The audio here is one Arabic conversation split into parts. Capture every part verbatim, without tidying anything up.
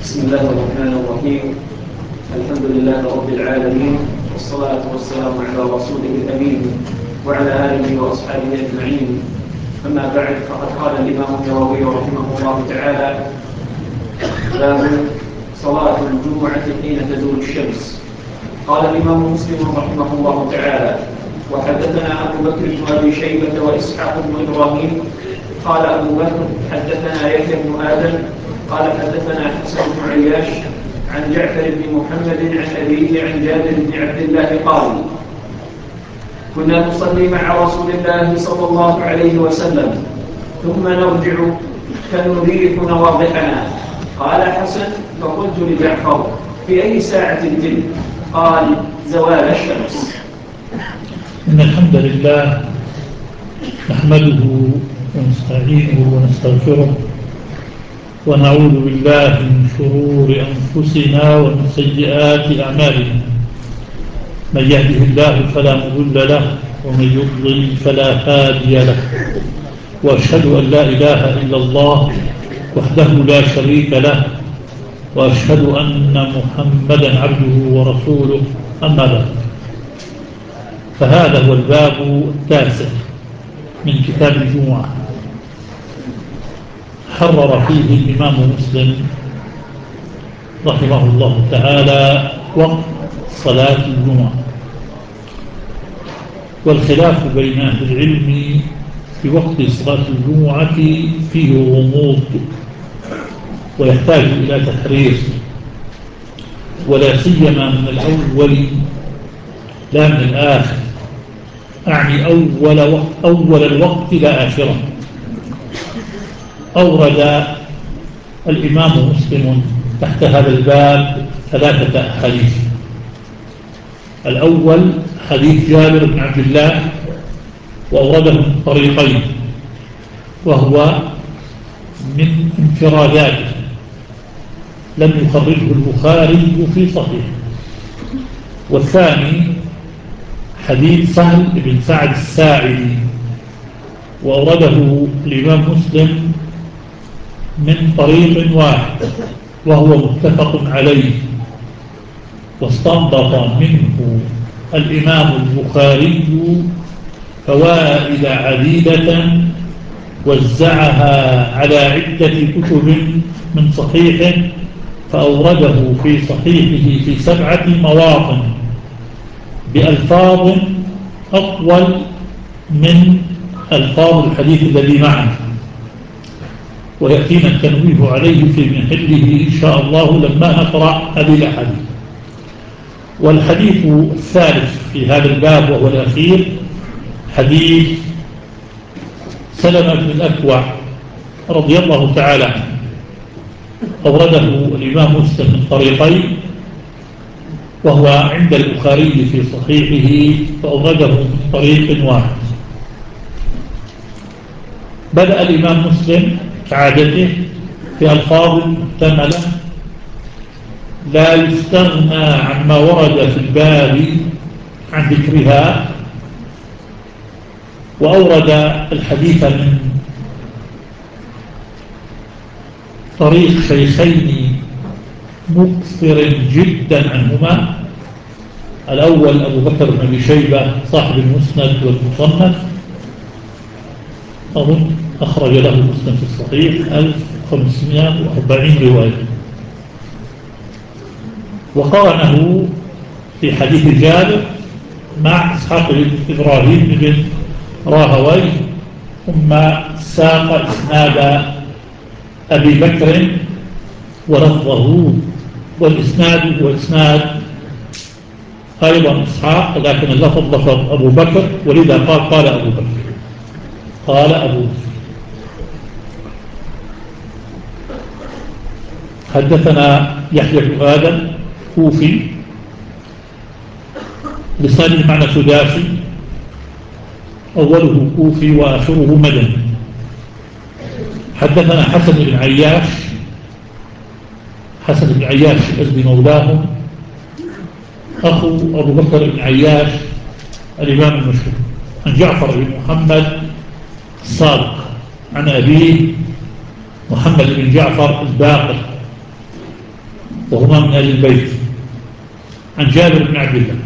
بسم الله الرحمن الرحيم. الحمد لله رب العالمين، والصلاة والسلام على رسوله الأمين وعلى آله وأصحابه أجمعين. أما بعد، فقد قال الإمام النووي رحمه الله تعالى: باب صلاة الجمعة حين تزول الشمس. قال الإمام مسلم رحمه الله تعالى: وحدثنا أبو بكر بن أبي شيبة وإسحاق بن إبراهيم. قال أبو بكر: حدثنا يحيى بن آدم قال حدثنا حسن بن عياش عن جعفر بن محمد عن أبيه عن جابر بن عبد الله قال: كنا نصلي مع رسول الله صلى الله عليه وسلم ثم نرجع فنريح نواضحنا. قال حسن: فقلت لجعفر: في أي ساعة تلك؟ قال: زوال الشمس. إن الحمد لله نحمده ونستعينه ونستغفره ونعوذ بالله من شرور أنفسنا ومن سيئات أعمالنا. من يهده الله فلا مضل له ومن يضلل فلا هادي له، وأشهد أن لا إله إلا الله وحده لا شريك له، وأشهد أن محمدا عبده ورسوله. أما بعد، فهذا هو الباب التاسع من كتاب الجمعة، حرر فيه الإمام مسلم رحمه الله تعالى وقت صلاة الجمعة. والخلاف بين أهل العلم في وقت صلاة الجمعة فيه غموض ويحتاج إلى تحرير، ولا سيما من الأول لا من الآخر، أعني أول, وقت أول الوقت لا آخره. أورد الإمام مسلم تحت هذا الباب ثلاثة أحاديث. الأول حديث جابر بن عبد الله، وأورده من طريقين، وهو من انفراداته، لم يخرجه البخاري في صحيحه. والثاني حديث سهل بن سعد الساعدي، وأورده الإمام مسلم من طريق واحد وهو متفق عليه، واستنبط منه الإمام البخاري فوائد عديدة وزعها على عدة كتب من صحيحه، فأورده في صحيحه في سبعة مواطن بألفاظ أطول من ألفاظ الحديث الذي معنا، ويأتينا التنويه عليه في محله إن شاء الله لما نقرأ هذه الأحاديث. والحديث الثالث في هذا الباب وهو الأخير حديث سلمة بن الأكوع رضي الله تعالى عنه، أورده الإمام مسلم من طريقين، وهو عند البخاري في صحيحه فأورده من طريق واحد. بدأ الإمام مسلم كعادته في ألفاظ محتملة لا يستغنى عما ورد في الباب عن ذكرها، وأورد الحديث من طريق شيخين مكثر جدا عنهما. الأول أبو بكر بن أبي شيبة صاحب المسند والمصنف، أظن أخرج له مسلم في الصحيح ألف وخمسمائة وأربعين رواية، وقارنه في حديث جابر مع إسحاق بن إبراهيم بن راهويه، ثم ساق إسناد أبي بكر ولفظه، والإسناد هو إسناد أيضا إسحاق، لكن اللفظ لفظ أبو بكر، ولذا قال قال أبو بكر قال أبو بكر. حدثنا يحيى بن آدم كوفي لسانه معنى سداسي، أوله كوفي وآخره مدني. حدثنا حسن بن عياش، حسن بن عياش الأزدي مولاهم، أخو أبو بكر بن عياش الإمام المشهور، عن جعفر بن محمد الصادق عن أبيه محمد بن جعفر الباقر وهما من أهل البيت، عن جابر بن عبد الله.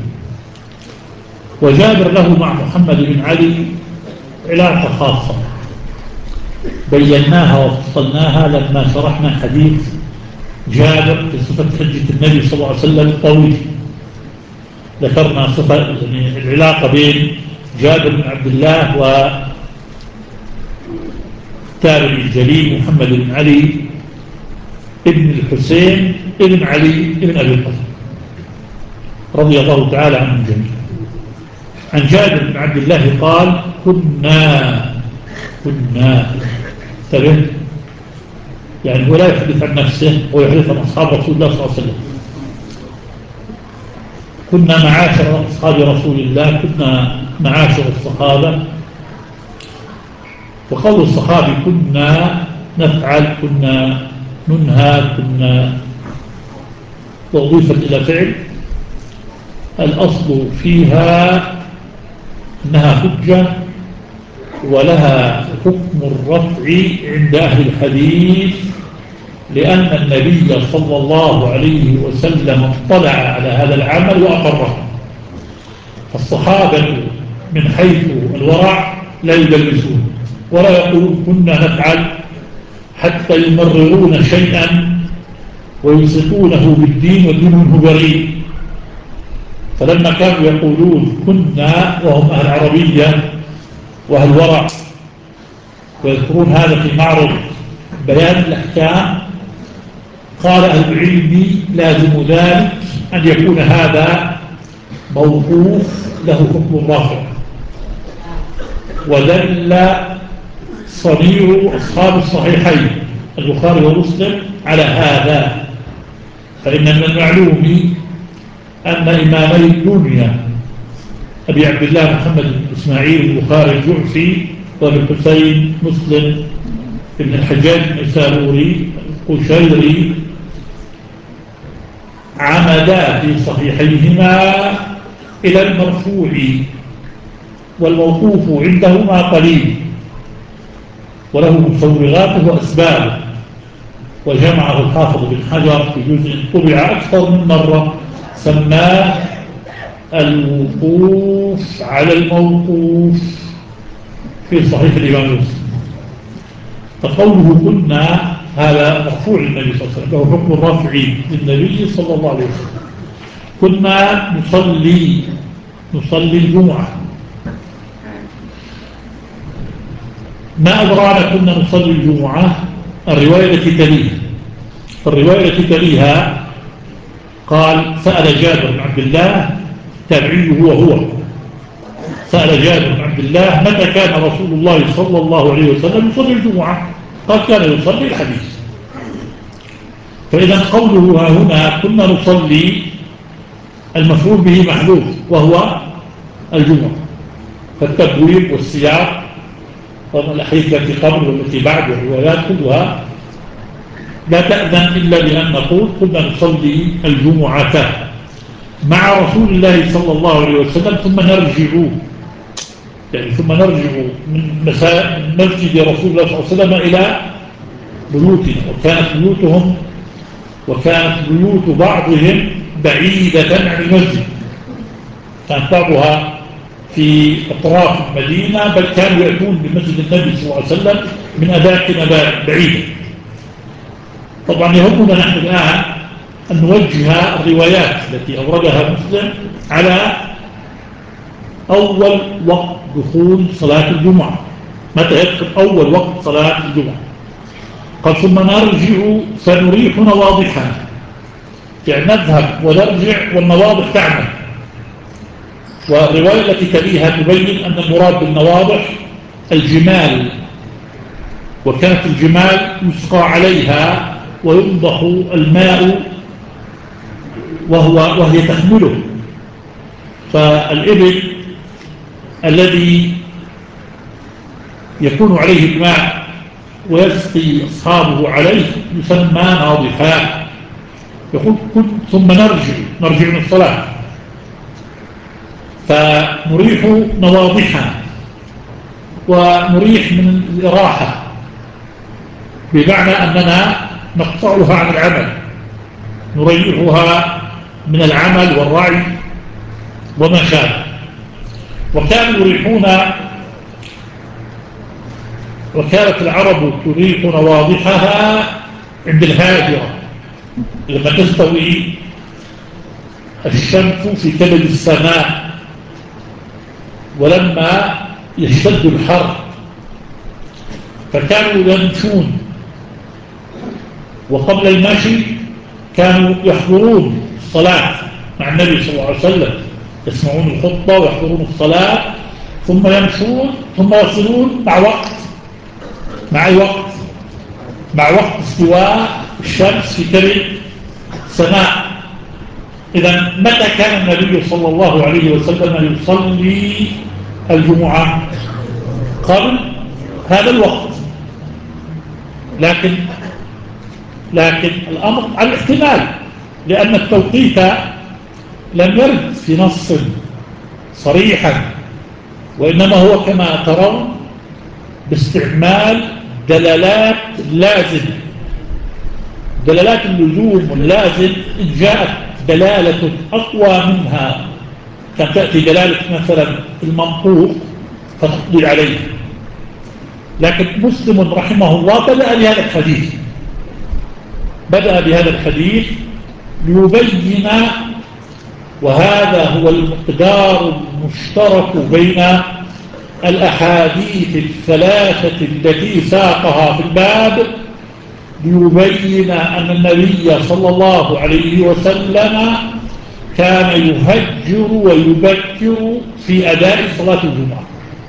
وجابر له مع محمد بن علي علاقة خاصة بيناها وفصلناها لما شرحنا حديث جابر في صفة حجة النبي صلى الله عليه وسلم الطويل. ذكرنا صفة يعني العلاقة بين جابر بن عبد الله والتابعي الجليل محمد بن علي ابن الحسين ابن علي ابن أبي طالب رضي الله تعالى عنهم جميعا. عن جابر بن عبد الله قال: كنا كنا انتبه، يعني هو لا يحدث عن نفسه، هو يحدث عن أصحاب رسول الله صلى الله عليه وسلم. كنا معاشر أصحاب رسول الله، كنا معاشر الصحابة. وقول الصحابي كنا نفعل، كنا ننهى، كنا وأضيفت إلى فعل، الأصل فيها أنها حجة ولها حكم الرفع عند أهل الحديث، لأن النبي صلى الله عليه وسلم اطلع على هذا العمل وأقره. فالصحابة من حيث الورع لا يدلسون ولا يقولون كنا نفعل حتى يمررون شيئا ويلصقونه بالدين والدين منه بريء. فلما كانوا يقولون كنا وهم أهل عربية وأهل ورع ويذكرون هذا في معرض بيان الأحكام، قال أهل العلم لازم ذلك أن يكون هذا موقوف له حكم الرافع. ودل صنيع أصحاب الصحيحين البخاري ومسلم على هذا. فإن من المعلوم أن إمامي الدنيا أبي عبد الله محمد بن إسماعيل البخاري الجعفي وابن حسين مسلم ابن الحجاج النسابوري القشيري عمدا في صحيحيهما إلى المرفوع، والموقوف عندهما قليل وله مصورات وأسباب. وجمعه الحافظ بن حجر في جزء طبع أكثر من مرة سماه الوقوف على الموقوف في صحيح الإمام مسلم. فقوله كنا هذا مرفوع للنبي صلى الله عليه وسلم، له حكم الرفع للنبي صلى الله عليه وسلم. كنا نصلي نصلي الجمعة. ما أدرانا كنا نصلي الجمعة؟ الرواية التي تليها. الرواية التي تليها قال: سأل جابر بن عبد الله تابعيه هو هو سأل جابر بن عبد الله متى كان رسول الله صلى الله عليه وسلم يصلي الجمعة؟ قال: كان يصلي الحديث. فإذا قوله ها هنا كنا نصلي المفعول به محذوف وهو الجمعة. فالتبويب والسياق والأحاديث التي قبل والتي بعد والروايات كلها لا تأذن إلا بأن نقول كنا نصلي الجمعة مع رسول الله صلى الله عليه وسلم، ثم نرجع يعني ثم نرجع من مسجد رسول الله صلى الله عليه وسلم إلى بيوتنا. وكانت بيوتهم وكانت بيوت بعضهم بعيدة عن المسجد، كانت بعضها في أطراف المدينة، بل كانوا يأتون بمسجد النبي صلى الله عليه وسلم من أماكن بعيدة. طبعا يهمنا نحن الآن أن نوجه الروايات التي أوردها مسلم على أول وقت دخول صلاة الجمعة، متى يدخل أول وقت صلاة الجمعة. قال: ثم نرجع فنريحنا واضحا، يعني نذهب ونرجع والنواضح تعمل. والرواية التي تليها تبين أن المراد بالنواضح الجمال، وكانت الجمال يسقى عليها وينضح الماء وهو وهي تحمله. فالإبل الذي يكون عليه الماء ويسقي أصحابه عليه يسمى ناضحا. يقول ثم نرجع نرجع من الصلاة فنريح نواضحا، ونريح من الإراحة بمعنى أننا نقطعها عن العمل نريحها من العمل والرعي وما شابه. وكانوا يريحون، وكانت العرب تريح نواضحها عند الهاجرة لما تستوي الشمس في كبد السماء ولما يشتد الحر، فكانوا يمشون، وقبل المشي كانوا يحضرون الصلاة مع النبي صلى الله عليه وسلم، يسمعون الخطبة ويحضرون الصلاة ثم يمشون ثم يصلون مع وقت مع الوقت مع وقت استواء الشمس في كبد السماء. إذا متى كان النبي صلى الله عليه وسلم يصلي الجمعة؟ قبل هذا الوقت، لكن لكن الأمر على الاحتمال، لأن التوقيت لم يرد في نص صريحا، وإنما هو كما ترون باستعمال دلالات لازم، دلالات اللزوم واللازم. إن جاءت دلالة أقوى منها كان تأتي دلالة مثلا المنطوق فتقضي عليه، لكن مسلم رحمه الله بدأ بهذا الحديث بدأ بهذا الحديث ليبين، وهذا هو المقدار المشترك بين الأحاديث الثلاثة التي ساقها في الباب، ليبين أن النبي صلى الله عليه وسلم كان يهجر ويبكر في أداء صلاة الجمعة.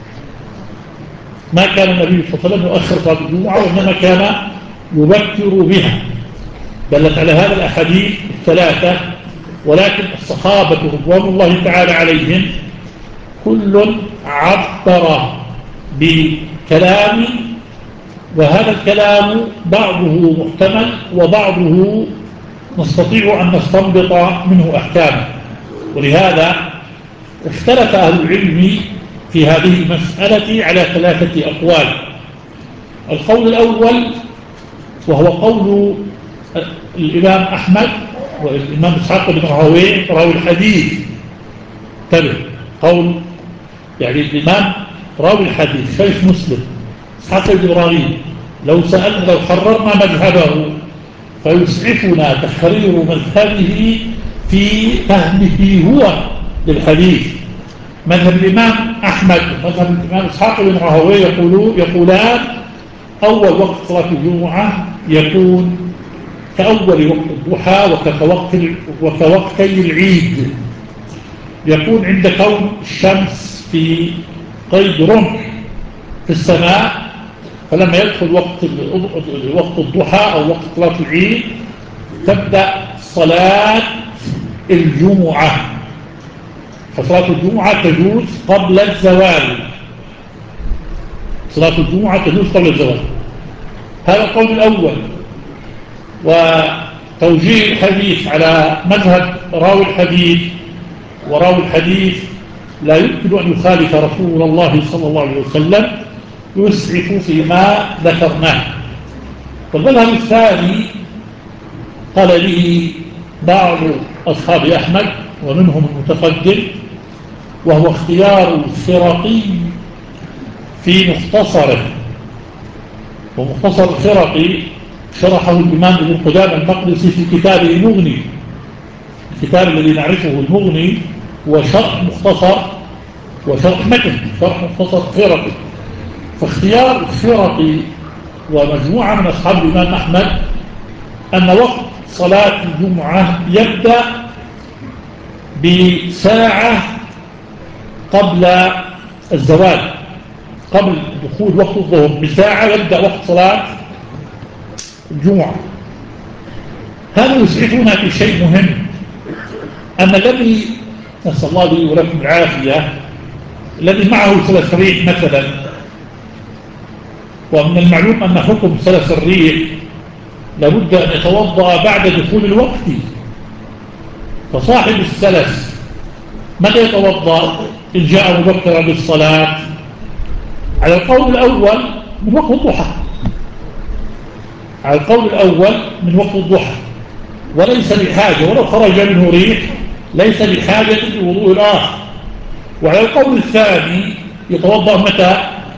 ما كان النبي صلى الله عليه وسلم يؤخر صلاة الجمعة، وإنما كان يبكر بها. دلت على هذا الأحاديث الثلاثة. ولكن الصحابة رضوان الله تعالى عليهم كل عبر بكلام، وهذا الكلام بعضه محتمل وبعضه نستطيع أن نستنبط منه أحكاما. ولهذا اختلف أهل العلم في هذه المسألة على ثلاثة أقوال. القول الأول وهو قول الإمام أحمد والإمام إسحاق بن راهويه راوي الحديث، تبع قول يعني الإمام راوي الحديث شيخ مسلم إسحاق بن إبراهيم، لو سألنا لو حررنا مذهبه فيسعفنا تحرير مذهبه في فهمه هو للحديث. مذهب الإمام أحمد مذهب الإمام إسحاق بن راهويه يقولون يقولان أول وقت صلاة الجمعة يكون كأول وقت الضحى وكوقت وكوقتي العيد، يكون عند كون الشمس في قيد رمح في السماء، فلما يدخل وقت وقت الضحى أو وقت صلاة العيد تبدأ صلاة الجمعة. فصلاة الجمعة تجوز قبل الزوال، صلاة الجمعة تجوز قبل الزوال. هذا القول الأول. وتوجيه الحديث على مذهب راوي الحديث، وراوي الحديث لا يمكن أن يخالف رسول الله صلى الله عليه وسلم، يسعف فيما ذكرناه. والمذهب الثاني قال به بعض أصحاب أحمد ومنهم المتقدم، وهو اختيار الفرقي في مختصره. ومختصر الفرقي شرحه الإمام ابن قدامة المقدسي في كتابه المغني. الكتاب الذي نعرفه المغني هو شرح مختصر وشرح متن، شرح مختصر فرقي. فاختيار الفرقي ومجموعة من أصحاب الإمام أحمد أن وقت صلاة الجمعة يبدأ بساعة قبل الزوال، قبل دخول وقت الظهر بساعة يبدأ وقت صلاة الجمعة. هذا يسعفنا في شيء مهم، أن الذي نسأل الله لي ولكم العافية الذي معه سلس ريح مثلا، ومن المعلوم أن حكم سلس الريح لابد أن يتوضأ بعد دخول الوقت، فصاحب السلس متى يتوضأ؟ إن جاء مبكرا للصلاة على القول الأول من وقت الضحى، على القول الأول من وقت الضحى. وليس بحاجة، ولو خرج منه ريح ليس بحاجة لوضوء الآخر. وعلى القول الثاني يتوضأ متى؟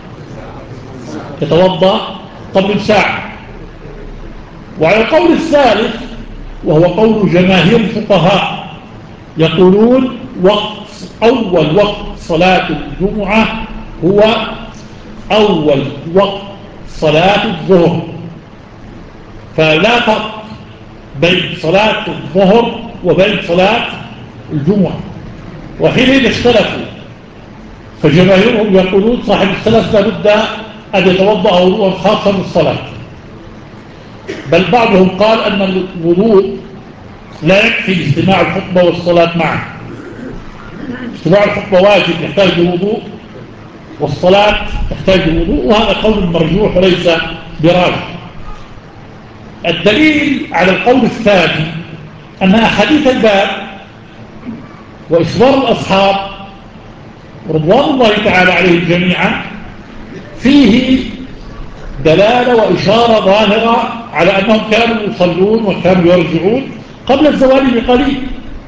يتوضأ قبل ساعة. وعلى القول الثالث وهو قول جماهير الفقهاء يقولون وقت أول وقت صلاة الجمعة هو أول وقت صلاة الظهر، فلا فرق بين صلاة الظهر وبين صلاة الجمعة. وحينئذ اختلفوا، فجماهيرهم يقولون صاحب السلف لابد أن يتوضأ وضوءا خاصا للصلاة، بل بعضهم قال أن الوضوء لا يكفي لاجتماع الخطبة والصلاة معا. اجتماع الخطبة واجب يحتاج للوضوء، والصلاة تحتاج للوضوء، وهذا قول مرجوح وليس براجح. الدليل على القول الثاني أن أحاديث الباب وإخبار الأصحاب رضوان الله تعالى عليهم جميعا فيه دلالة وإشارة ظاهرة على أنهم كانوا يصلون وكانوا يرجعون قبل الزوال بقليل.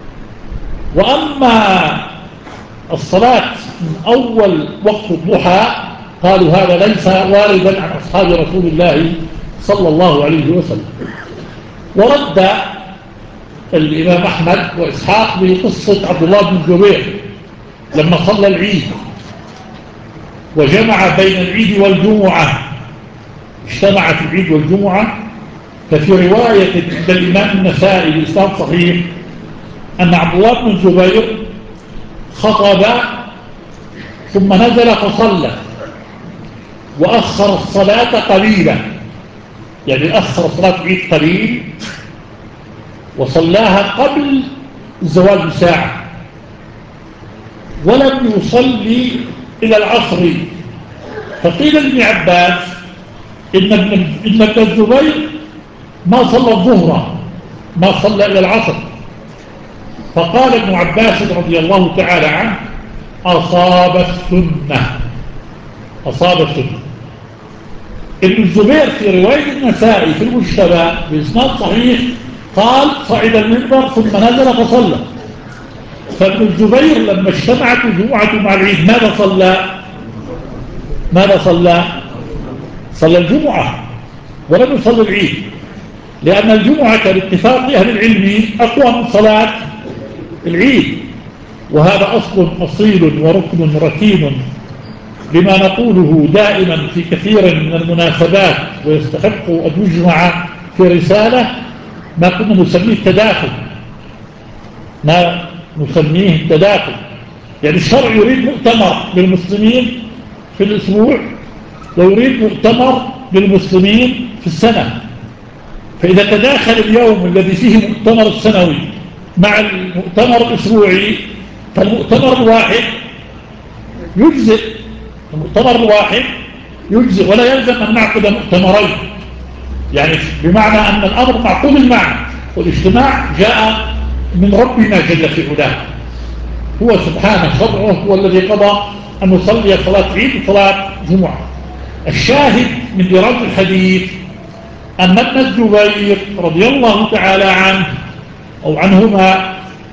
وأما الصلاة من أول وقت الضحى قالوا هذا ليس واردا عن أصحاب رسول الله صلى الله عليه وسلم. ورد الإمام أحمد وإسحاق بقصة عبد الله بن الزبير لما صلى العيد وجمع بين العيد والجمعة، اجتمع في العيد والجمعة. ففي رواية عند الإمام النسائي بإسناد صحيح أن عبد الله بن الزبير خطب ثم نزل فصلى وأخر الصلاة قليلا، يعني أخر صلاة العيد قليل وصلاها قبل الزوال بساعة، ولم يصلي إلى العصر. فقيل لابن عباس إن ابن الزبير ما صلى الظهر، ما صلى إلى العصر. فقال ابن عباس رضي الله تعالى عنه أصاب السنة، أصاب السنة. ابن الزبير في رواية النسائي في المجتبى بإسناد صحيح قال صعد المنبر ثم نزل فصلى. فابن الزبير لما اجتمعت الجمعة مع العيد ماذا صلى؟ ماذا صلى؟ صلى الجمعة ولم يصلي العيد، لأن الجمعة باتفاق أهل العلم أقوى من صلاة العيد، وهذا أصل أصيل وركن ركين لما نقوله دائما في كثير من المناسبات، ويستحق أن يجمع في رسالة ما كنا نسميه التداخل، ما نسميه التداخل. يعني الشرع يريد مؤتمر للمسلمين في الأسبوع ويريد مؤتمر للمسلمين في السنة، فإذا تداخل اليوم الذي فيه مؤتمر السنوي مع المؤتمر الأسبوعي فالمؤتمر الواحد يجزئ، المؤتمر الواحد يجزئ ولا يلزم أن نعقد مؤتمرين، يعني بمعنى أن الأمر معقود المعنى، والاجتماع جاء من ربنا جل في علاه، هو سبحانه شرعه هو الذي قضى أن نصلي صلاة عيد وصلاة جمعة. الشاهد من إيراد الحديث أن ابن الزبير رضي الله تعالى عنه أو عنهما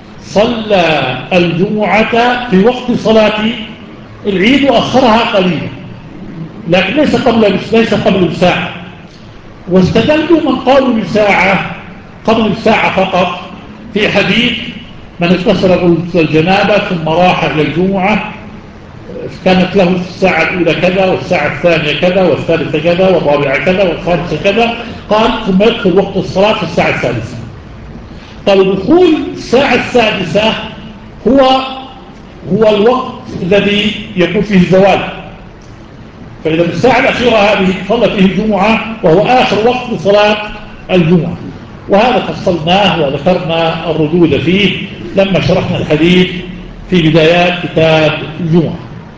صلى الجمعة في وقت صلاة العيد وأخرها قليلا، لكن ليس قبل ليس قبل بساعة. واستدلوا من قالوا بساعة قبل الساعة فقط في حديث من اغتسل غسل الجنابة ثم راح إلى الجمعة كانت له الساعة الأولى كذا والساعة الثانية كذا والثالثة كذا والرابعة كذا والخامسة كذا، قال ثم يدخل وقت الصلاة في الساعة الثالثة. قال دخول الساعة السادسة هو هو الوقت الذي يكون فيه الزوال، فإذا الساعة الأخيرة هذه صلى فيه الجمعة وهو آخر وقت لصلاة الجمعة. وهذا فصلناه وذكرنا الردود فيه لما شرحنا الحديث في بدايات كتاب الجمعة.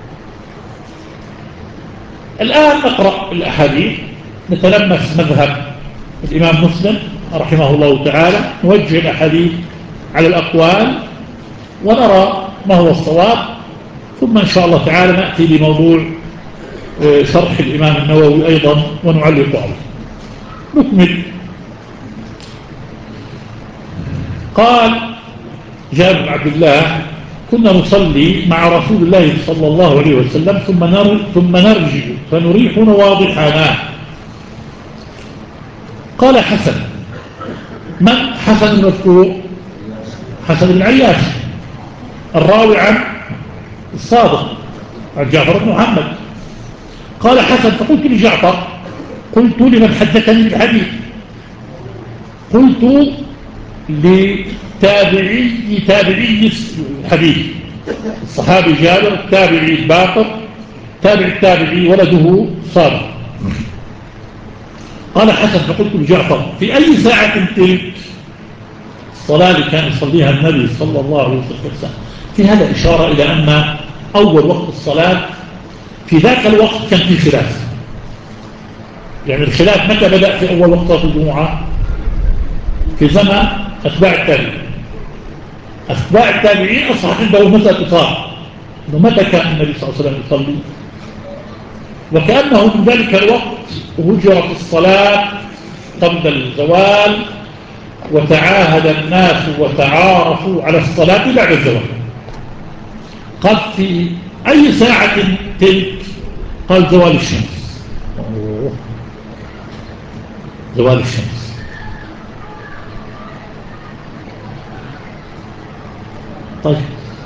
الآن نقرأ الأحاديث، نتلمس مذهب الإمام مسلم رحمه الله تعالى، نوجه الأحاديث على الأقوال ونرى ما هو الصواب، ثم إن شاء الله تعالى نأتي بموضوع شرح الإمام النووي أيضا ونعلق عليه. نكمل. قال جابر بن عبد الله كنا نصلي مع رسول الله صلى الله عليه وسلم ثم ثم نرجع فنريح واضحنا. قال حسن. من حسن المذكور؟ حسن بن عياش الراوي عن الصادق عن جعفر بن محمد. قال حسن فقلت لجعفر قلت لمن حدثني بالحديث قلت لتابعي تابعي الحديث الصحابي جابر التابعي الباقر تابع التابعي ولده صادق. قال حسن فقلت لجعفر في أي ساعة تلك الصلاة اللي كان يصليها النبي صلى الله عليه وسلم؟ في هذا إشارة إلى أن أول وقت الصلاة في ذاك الوقت كان في خلاف. يعني الخلاف متى بدأ في أول وقت الجمعة؟ في زمن أتباع التابعين. أتباع التابعين أصبح عندهم متى تصار إنه متى كان النبي صلى الله عليه وسلم يصلي، وكأنه من ذلك الوقت هجرت الصلاة قبل الزوال وتعاهد الناس وتعارفوا على الصلاة بعد الزوال. قال في أي ساعة تلك؟ قال زوال الشمس. زوال الشمس. طيب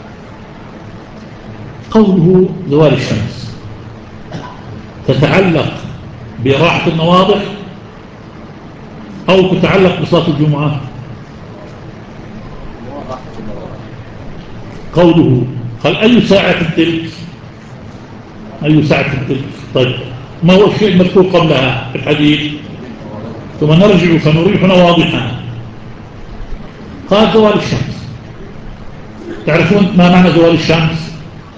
قوله زوال الشمس تتعلق براحة النواضح أو تتعلق بصلاة الجمعة؟ قوله قال أي ساعة تلك؟ أي ساعة تلك؟ طيب ما هو الشيء المذكور قبلها في الحديث؟ ثم نرجع فنريح نواضحنا. قال زوال الشمس. تعرفون ما معنى زوال الشمس؟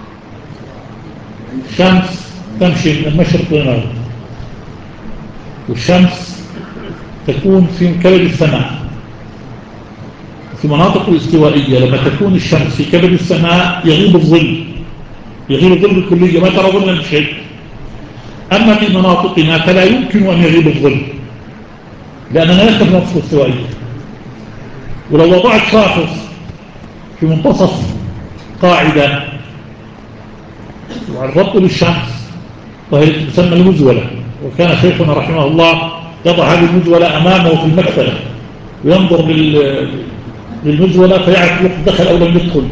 الشمس تمشي من المشرق للمغرب، والشمس تكون في كبد السماء في مناطق الاستوائية. لما تكون الشمس في كبد السماء يغيب الظل، يغيب الظل بالكلية، ما ترى ظلا شيء. أما في مناطقنا فلا يمكن أن يغيب الظل لأننا لسه في مناطق الاستوائية. ولو وضعت شاخص في منتصف قاعدة وعرضته للشمس وهي تسمى المزولة، وكان شيخنا رحمه الله يضع هذه المزولة أمامه في المكتبة وينظر للمزولة فيعرف الوقت دخل أو لم يدخل.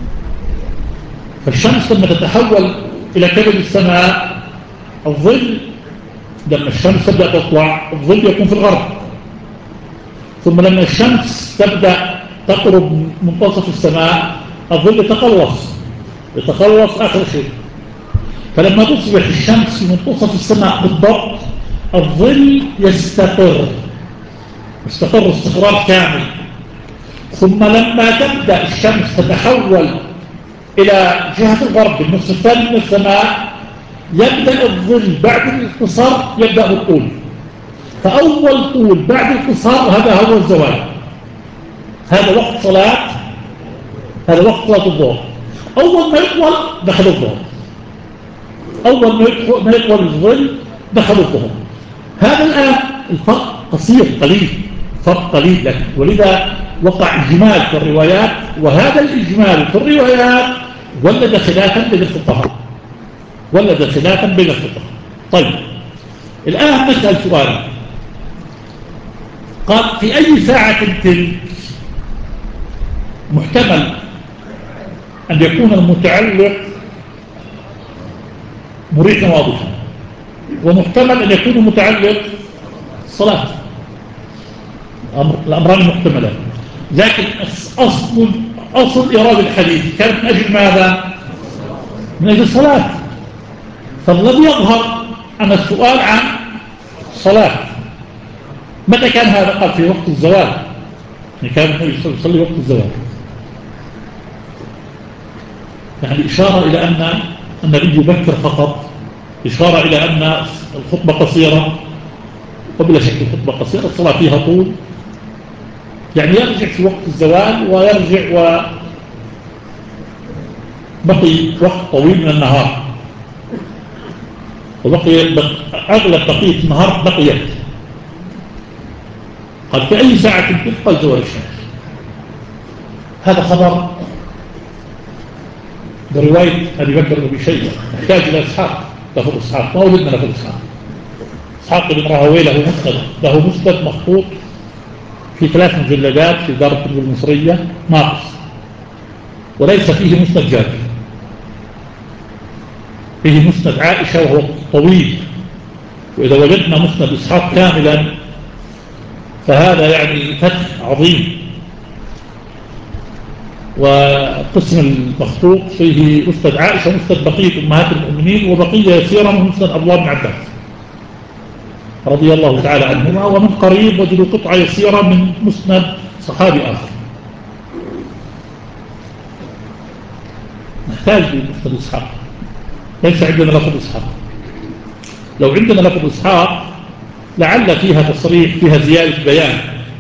فالشمس لما تتحول إلى كبد السماء الظل لما الشمس تبدأ تطلع الظل يكون في الغرب، ثم لما الشمس تبدأ تقرب منتصف السماء الظل يتقلص يتقلص آخر شيء. فلما تصبح الشمس في منتصف السماء بالضبط الظل يستقر يستقر استقرار كامل. ثم لما تبدأ الشمس تتحول إلى جهة الغرب النصف الثاني من السماء يبدأ الظل بعد الانتصار يبدأ بالطول. فأول طول بعد الانتصار هذا هو الزوال. هذا وقت صلاة هذا وقت صلاة الظهر. أول ما يطول دخل الظهر، أول ما يطول الظل دخل الظهر. هذا الآن الفرق قصير قليل، فرق قليل لكن ولذا وقع إجمال في الروايات، وهذا الإجمال في الروايات ولد خلافا بين الفقهاء ولد خلافا بين الفقهاء. طيب الآن نسأل سؤال. قال في أي ساعة تلك؟ محتمل أن يكون المتعلق مريحا واضحا، ومحتمل أن يكون متعلق صلاة. الأمران محتملان، لكن أصل أصل إيراد الحديث كان من أجل ماذا؟ من أجل الصلاة. فالذي يظهر أن السؤال عن صلاة. متى كان هذا؟ قال في وقت الزوال، يعني كان النبي يصلي وقت الزوال. يعني إشارة إلى أن النبي يبكر فقط، إشارة إلى أن الخطبة قصيرة، وبلا شك الخطبة قصيرة الصلاة فيها طول. يعني يرجع في وقت الزوال ويرجع وبقي وقت طويل من النهار، وبقي أغلب بقية النهار بقيت. قال في أي ساعة تبقى زوال الشمس؟ هذا خبر برواية أبي بكر بن شيبة يحتاج إلى إسحاق، لفظ إسحاق، ما وجدنا لفظ إسحاق. إسحاق بن راهويه له مسند، له مسند مخطوط في ثلاث مجلدات في دار الكتب المصرية ناقص، وليس فيه مسند جابر، فيه مسند عائشة وهو طويل. وإذا وجدنا مسند إسحاق كاملا فهذا يعني فتح عظيم. وقسم المخطوط فيه مسند عائشة ومسند بقية أمهات المؤمنين وبقية يسيرة من مسند عبد الله بن عباس رضي الله تعالى عنهما، ومن قريب وجدوا قطعة يسيرة من مسند صحابي آخر. نحتاج لمسند إسحاق، ليس عندنا لفظ إسحاق. لو عندنا لفظ إسحاق لعل فيها تصريح، فيها زيادة بيان،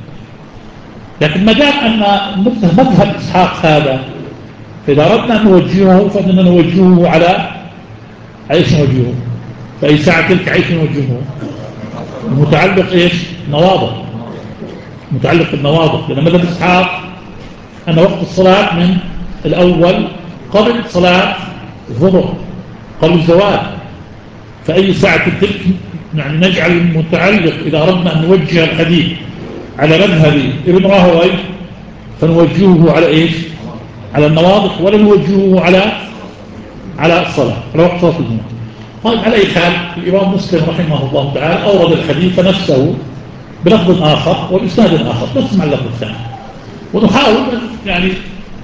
لكن ما دام أن مذهب إسحاق هذا، فإذا أردنا أن نوجهه فإننا نوجهه على ايش نوجهه؟ فأي ساعة تلك عيش نوجهه؟ المتعلق إيش؟ نواضح، متعلق بالنواضح. لأن مذهب إسحاق أن وقت الصلاة من الأول قبل صلاة الظهر، قبل الزوال. فأي ساعة تلك يعني نجعل المتعلق إذا أردنا أن نوجه الحديث على مذهب ابن راهويه فنوجهه على إيش؟ على النواضح، ولا نوجهه على على الصلاة، على وقت صلاة الجمعة. طيب، على أي حال الإمام مسلم رحمه الله تعالى أورد الحديث نفسه بلفظ آخر وبإسناد آخر، نسمع اللفظ الثاني ونحاول يعني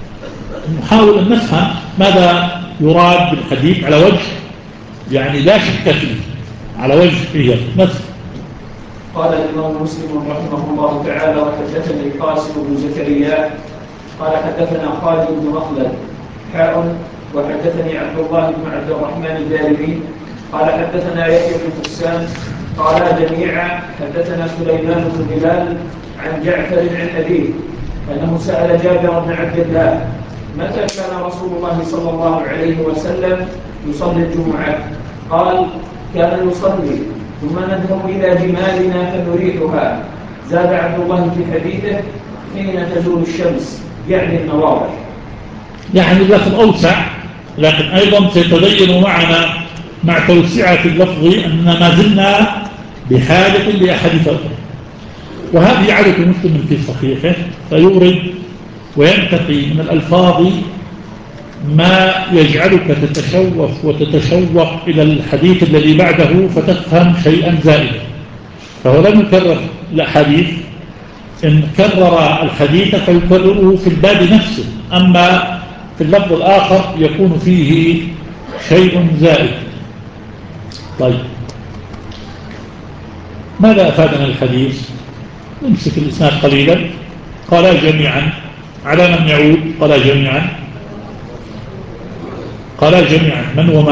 نحاول أن نفهم ماذا يراد بالحديث على وجه يعني لا شك فيه، على وجه فيه نفسه. قال الإمام مسلم رحمه الله تعالى: وحدثني قاسم بن زكريا قال حدثنا خالد بن مخلد حاء وحدثني عبد الله بن عبد الرحمن الدارمي قال حدثنا يحيى بن حسان قال جميعا حدثنا سليمان بن بلال عن جعفر عن أبيه أنه سأل جابر بن عبد الله: متى كان رسول الله صلى الله عليه وسلم يصلي الجمعة؟ قال: كان يصلي ثم نذهب إلى جمالنا فنريحها. زاد عبد الله في حديثه: حين تزول الشمس، يعني النواضح. يعني اللفظ أوسع، لكن أيضا سيتبين معنا مع توسعة اللفظ أننا ما زلنا بحاجة لأحاديث أخرى. وهذه عادة مسلم في صحيحه، فيورد وينتقي من الألفاظ ما يجعلك تتشوف وتتشوق إلى الحديث الذي بعده فتفهم شيئا زائدا. فهو لم يكرر الأحاديث، إن كرر الحديث فيكرره في الباب نفسه، أما في اللفظ الآخر يكون فيه شيء زائد. طيب، ماذا أفادنا الحديث؟ نمسك الإسناد قليلا. قال جميعا، على من يعود؟ قال جميعا قال جميعا من ومن؟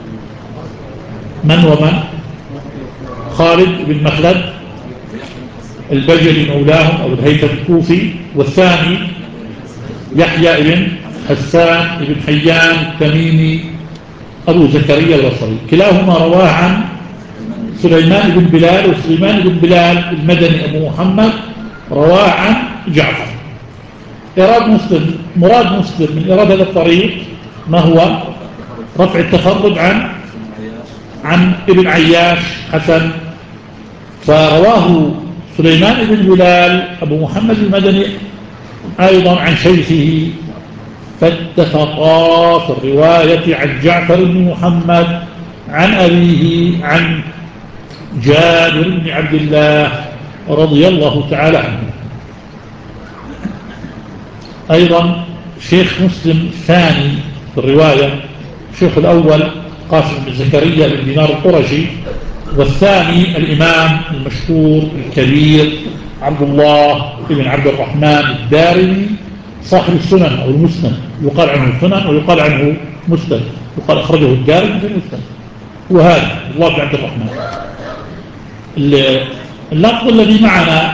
من ومن؟ خالد بن مخلد البجلي مولاهم أو الهيثم الكوفي، والثاني يحيى بن حسان بن حيان التميمي أبو زكريا البصري، كلاهما رواه عن سليمان بن بلال، وسليمان بن بلال المدني أبو محمد رواه عن جعفر. إراد مسلم، مراد مسلم من إراد هذا الطريق ما هو؟ رفع التفرد عن عن ابن عياش حسن، فرواه سليمان بن بلال أبو محمد المدني أيضا عن شيخه، فاتفقا في الرواية عن جعفر بن محمد عن أبيه عن جابر بن عبد الله رضي الله تعالى عنه. أيضا شيخ مسلم الثاني في الرواية، الشيخ الأول قاسم بن زكريا بن دينار القرشي، والثاني الإمام المشهور الكبير عبد الله بن عبد الرحمن الدارمي صاحب السنن أو المسند، يقال عنه السنن ويقال عنه مسند، يقال أخرجه الدارمي في المسند. وهذا الله بن عبد الرحمن. اللفظ الذي معنا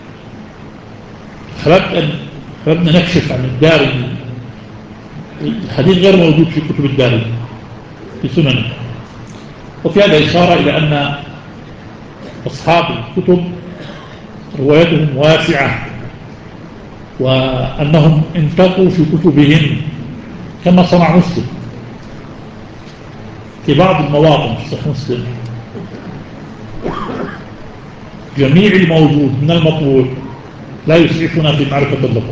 حببنا نكشف عن الدارمي، الحديث غير موجود في كتب الدارمي في سننه، وفي هذا إشارة إلى أن أصحاب الكتب روايتهم واسعة وأنهم انتقوا في كتبهم كما صنع مسلم في بعض المواطن في صحيح مسلم. جميع الموجود من المطبوع لا يسعفنا في معرفة اللفظ،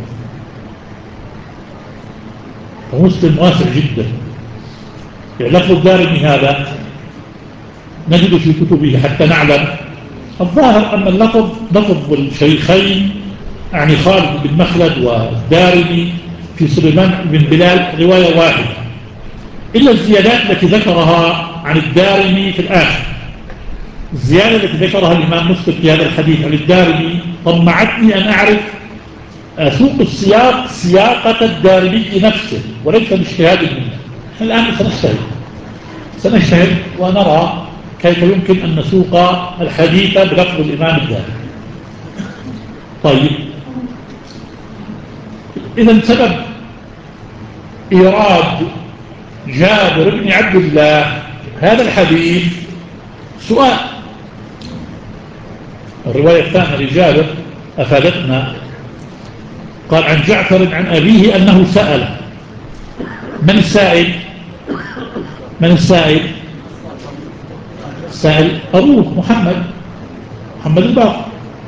فمسلم واسع جدا. يعني لفظ الدارمي هذا نجد في كتبه حتى نعلم. الظاهر أن اللفظ لفظ الشيخين، يعني خالد بن مخلد والدارمي في سليمان بن بلال رواية واحدة، إلا الزيادات التي ذكرها عن الدارمي في الآخر. الزيادة التي ذكرها الإمام مسلم في هذا الحديث عن الدارمي طمعتني أن أعرف أسوق السياق سياقة الدارمي نفسه وليس باجتهاد منه. الآن سنجتهد سنجتهد ونرى كيف يمكن أن نسوق الحديث بلفظ الإمام الدارمي. طيب، إذا سبب إيراد جابر بن عبد الله هذا الحديث سؤال. الرواية الثانية لجابر أفادتنا، قال عن جعفر عن أبيه أنه سأل. من السائل؟ من السائل؟ السائل أبوه محمد محمد الباقر.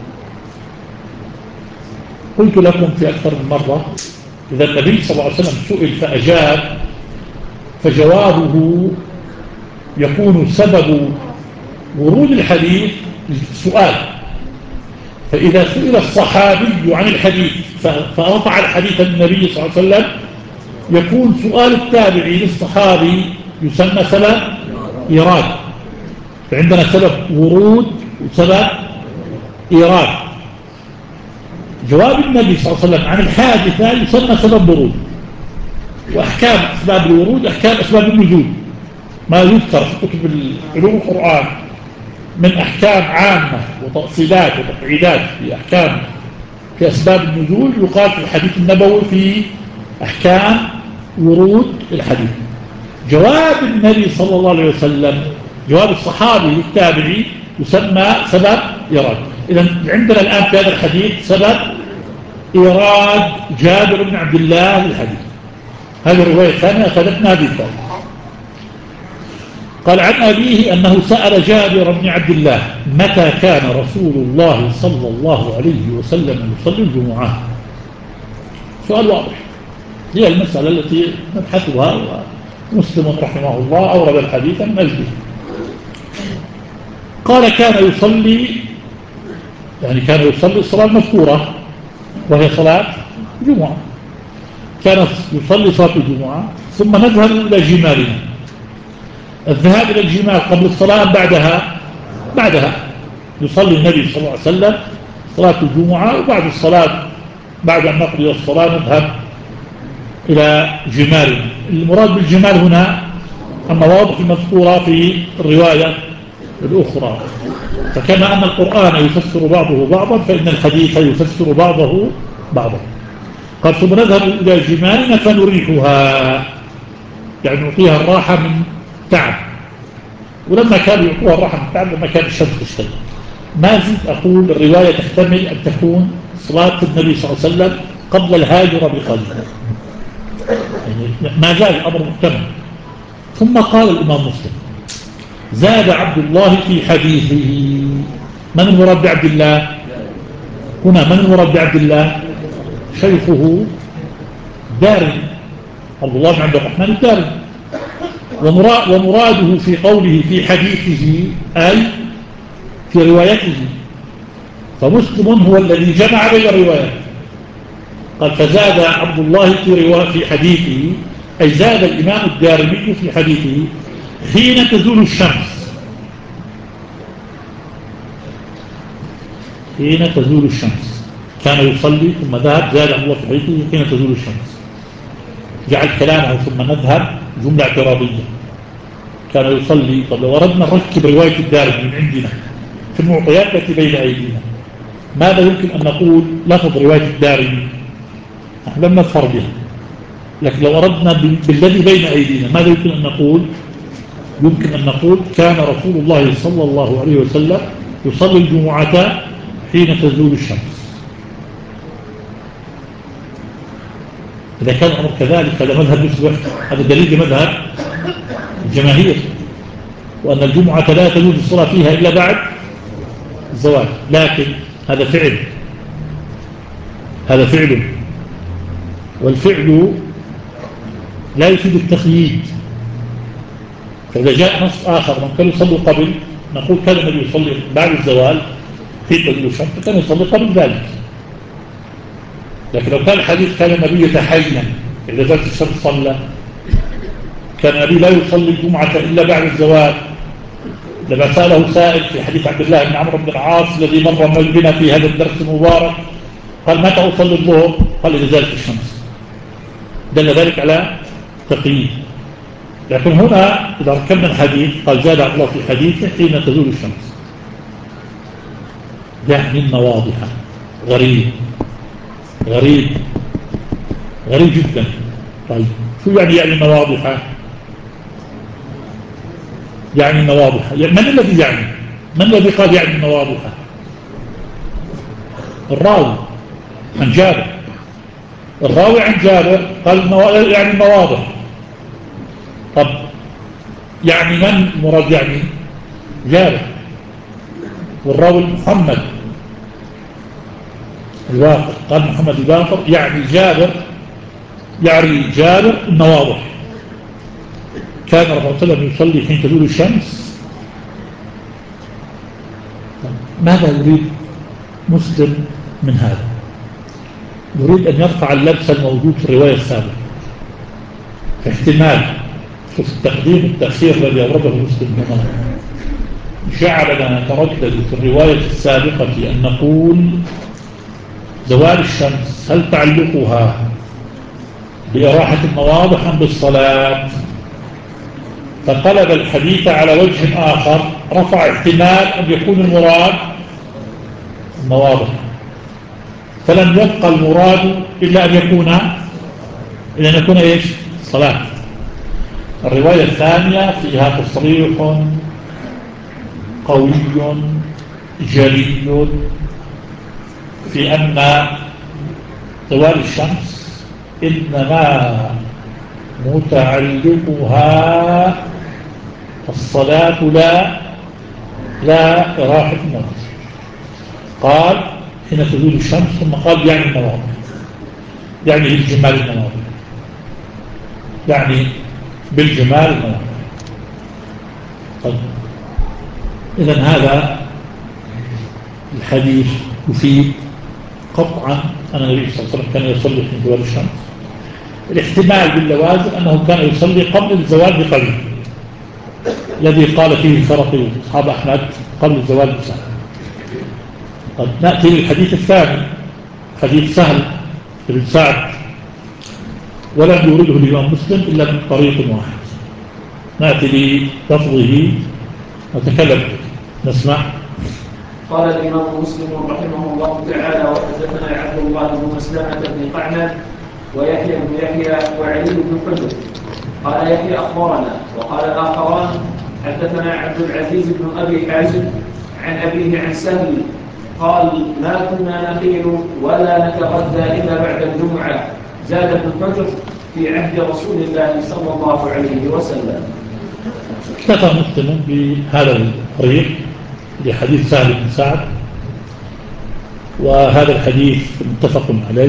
قلت لكم في أكثر من مرة إذا النبي صلى الله عليه وسلم سئل فأجاب فجوابه يكون سبب ورود الحديث سؤال. فإذا سئل الصحابي عن الحديث فرفع الحديث النبي صلى الله عليه وسلم يكون سؤال التابعي للصحابي يسمى سبب إيراد. فعندنا سبب ورود وسبب إيراد. جواب النبي صلى الله عليه وسلم عن الحادثة يسمى سبب ورود، وأحكام أسباب الورود أحكام أسباب النزول. ما يذكر في كتب علوم القرآن من أحكام عامة وتأصيلات وتقعيدات في أحكام في أسباب النزول يقال في الحديث النبوي في أحكام ورود الحديث. جواب النبي صلى الله عليه وسلم جواب الصحابي للتابعي يسمى سبب إيراد. إذن عندنا الآن في هذا الحديث سبب إيراد جابر بن عبد الله للحديث. هذه الرواية الثانية أخذتنا هذه الثانية. قال عن أبيه أنه سأل جابر بن عبد الله متى كان رسول الله صلى الله عليه وسلم يصلي الجمعة. سؤال واضح، هي المسألة التي نبحثها، ومسلم رحمه الله أورد الحديث من أجله. قال كان يصلي، يعني كان يصلي الصلاة المذكورة وهي صلاة جمعة. كان يصلي صلاة الجمعة ثم نذهب إلى جمالنا. الذهاب إلى الجمال قبل الصلاة بعدها بعدها يصلي النبي صلى الله عليه وسلم صلاة الجمعة، وبعد الصلاة بعد أن نقضي الصلاة نذهب إلى جمالنا. المراد بالجمال هنا المواضع المذكورة في الرواية الأخرى. فكما أن القرآن يفسر بعضه بعضا فإن الحديث يفسر بعضه بعضا. قال ثم نذهب إلى جمالنا فنريحها، يعني نعطيها الراحة من تعب. ولما كانوا يعطوها الراحة من تعب لما كان الشمس تشتغل. ما زلت أقول الرواية تحتمل أن تكون صلاة النبي صلى الله عليه وسلم قبل الهاجرة بقليل، يعني ما زال الأمر محتمل. ثم قال الإمام مسلم زاد عبد الله في حديثه. من المراد بعبد الله هنا؟ من المراد بعبد الله؟ شيخه دارمي، عبد الله بن عبد الرحمن الدارمي. ومراده في قوله في حديثه أي في روايته. فمسلم هو الذي جمع بين الروايات. قال فزاد عبد الله في رواية في حديثه، أي زاد الإمام الدارمي في حديثه حين تزول الشمس. حين تزول الشمس كان يصلي ثم ذهب، زاد عبد الله في حديثه حين تزول الشمس. جعل كلامه ثم نذهب جملة اعتراضية. كان يصلي. طب لو أردنا نركب رواية الدارمي من عندنا في المعطيات التي بين أيدينا ماذا يمكن أن نقول؟ لفظ رواية الدارمي نحن لم نظفر بها، لكن لو أردنا بالذي بين أيدينا ماذا يمكن أن نقول؟ يمكن أن نقول كان رسول الله صلى الله عليه وسلم يصلي الجمعة حين تزول الشمس. إذا كان الأمر كذلك هذا مذهب يصبح هذا دليل لمذهب الجماهير، وأن الجمعة لا تجوز الصلاة فيها إلا بعد الزواج. لكن هذا فعل هذا فعل والفعل لا يفيد التقييد. فإذا جاء نص آخر من كان يصلي قبل نقول كان النبي يصلي بعد الزوال في تدليل الشمس كان يصلي قبل ذلك. لكن لو كان الحديث كان النبي يتحين إذا زالت الشمس صلى، كان النبي لا يصلي الجمعة إلا بعد الزوال، لما سأله سائل في حديث عبد الله بن عمرو بن العاص الذي مر بنا في هذا الدرس المبارك قال متى أصلي الظهر؟ قال إذا زالت الشمس، دل ذلك على تقييد. لكن هنا إذا ركبنا الحديث قال زاد عبد الله في حديثه حين تزول الشمس، يعني إن واضحة. غريب غريب غريب جدا. طيب شو يعني يعني إن واضحة؟ يعني إن واضحة يعني من الذي يعني من الذي قال يعني إن واضحة؟ الراوي عن جابر، الراوي عن جابر قال يعني إن واضح. طب يعني من المراد؟ يعني جابر، والراوي محمد الباقر قال محمد الباقر يعني جابر، يعني جابر إن واضح كان الرسول صلى الله عليه وسلم يصلي حين تزول الشمس. ماذا يريد مسلم من هذا؟ يريد أن يرفع اللبس الموجود في الرواية السابقة، احتمال في التقديم والتأخير الذي أورده مسلم هنا جعلنا نتردد في الرواية السابقة أن نقول زوال الشمس هل تعلقها بإراحة المواضح أم بالصلاة؟ فقلب الحديث على وجه آخر رفع احتمال أن يكون المراد المواضح، فلم يبقى المراد إلا أن يكون إلا أن يكون إيش؟ صلاة. الرواية الثانية فيها تصريح قوي جلي في أن زوال الشمس إنما متعلقها الصلاة لا لا إراحة النوم. قال حين تزول الشمس ثم قال يعني النواضح، يعني بالجمال النواضح، يعني بالجمال النواضح. طيب إذن هذا الحديث يفيد قطعا أن النبي صلى الله عليه وسلم كان يصلي حين زوال الشمس. الاحتمال باللوازم أنه كان يصلي قبل الزوال بقليل الذي قال فيه الفرقي أصحاب أحمد قبل الزوال بساعة. قد نأتي للحديث الثاني حديث سهل بن سعد ولم يورده الإمام مسلم إلا من طريق واحد، نأتي للفظه نتكلم نسمع. قال الإمام مسلم رحمه الله تعالى وحدثنا عبد الله بن مسلمة بن قعنب ويحيى بن يحيى وعلي بن حجر قال يحيى أخبرنا، وقال الآخران حدثنا عبد العزيز بن أبي حازم عن أبيه عن سهل قال ما كنا نقيل ولا نتغدى إلا بعد الجمعة، زاد ابن حجر في عهد رسول الله صلى الله عليه وسلم. اكتفى مسلم بهذا الطريق لحديث سهل بن سعد، وهذا الحديث متفق عليه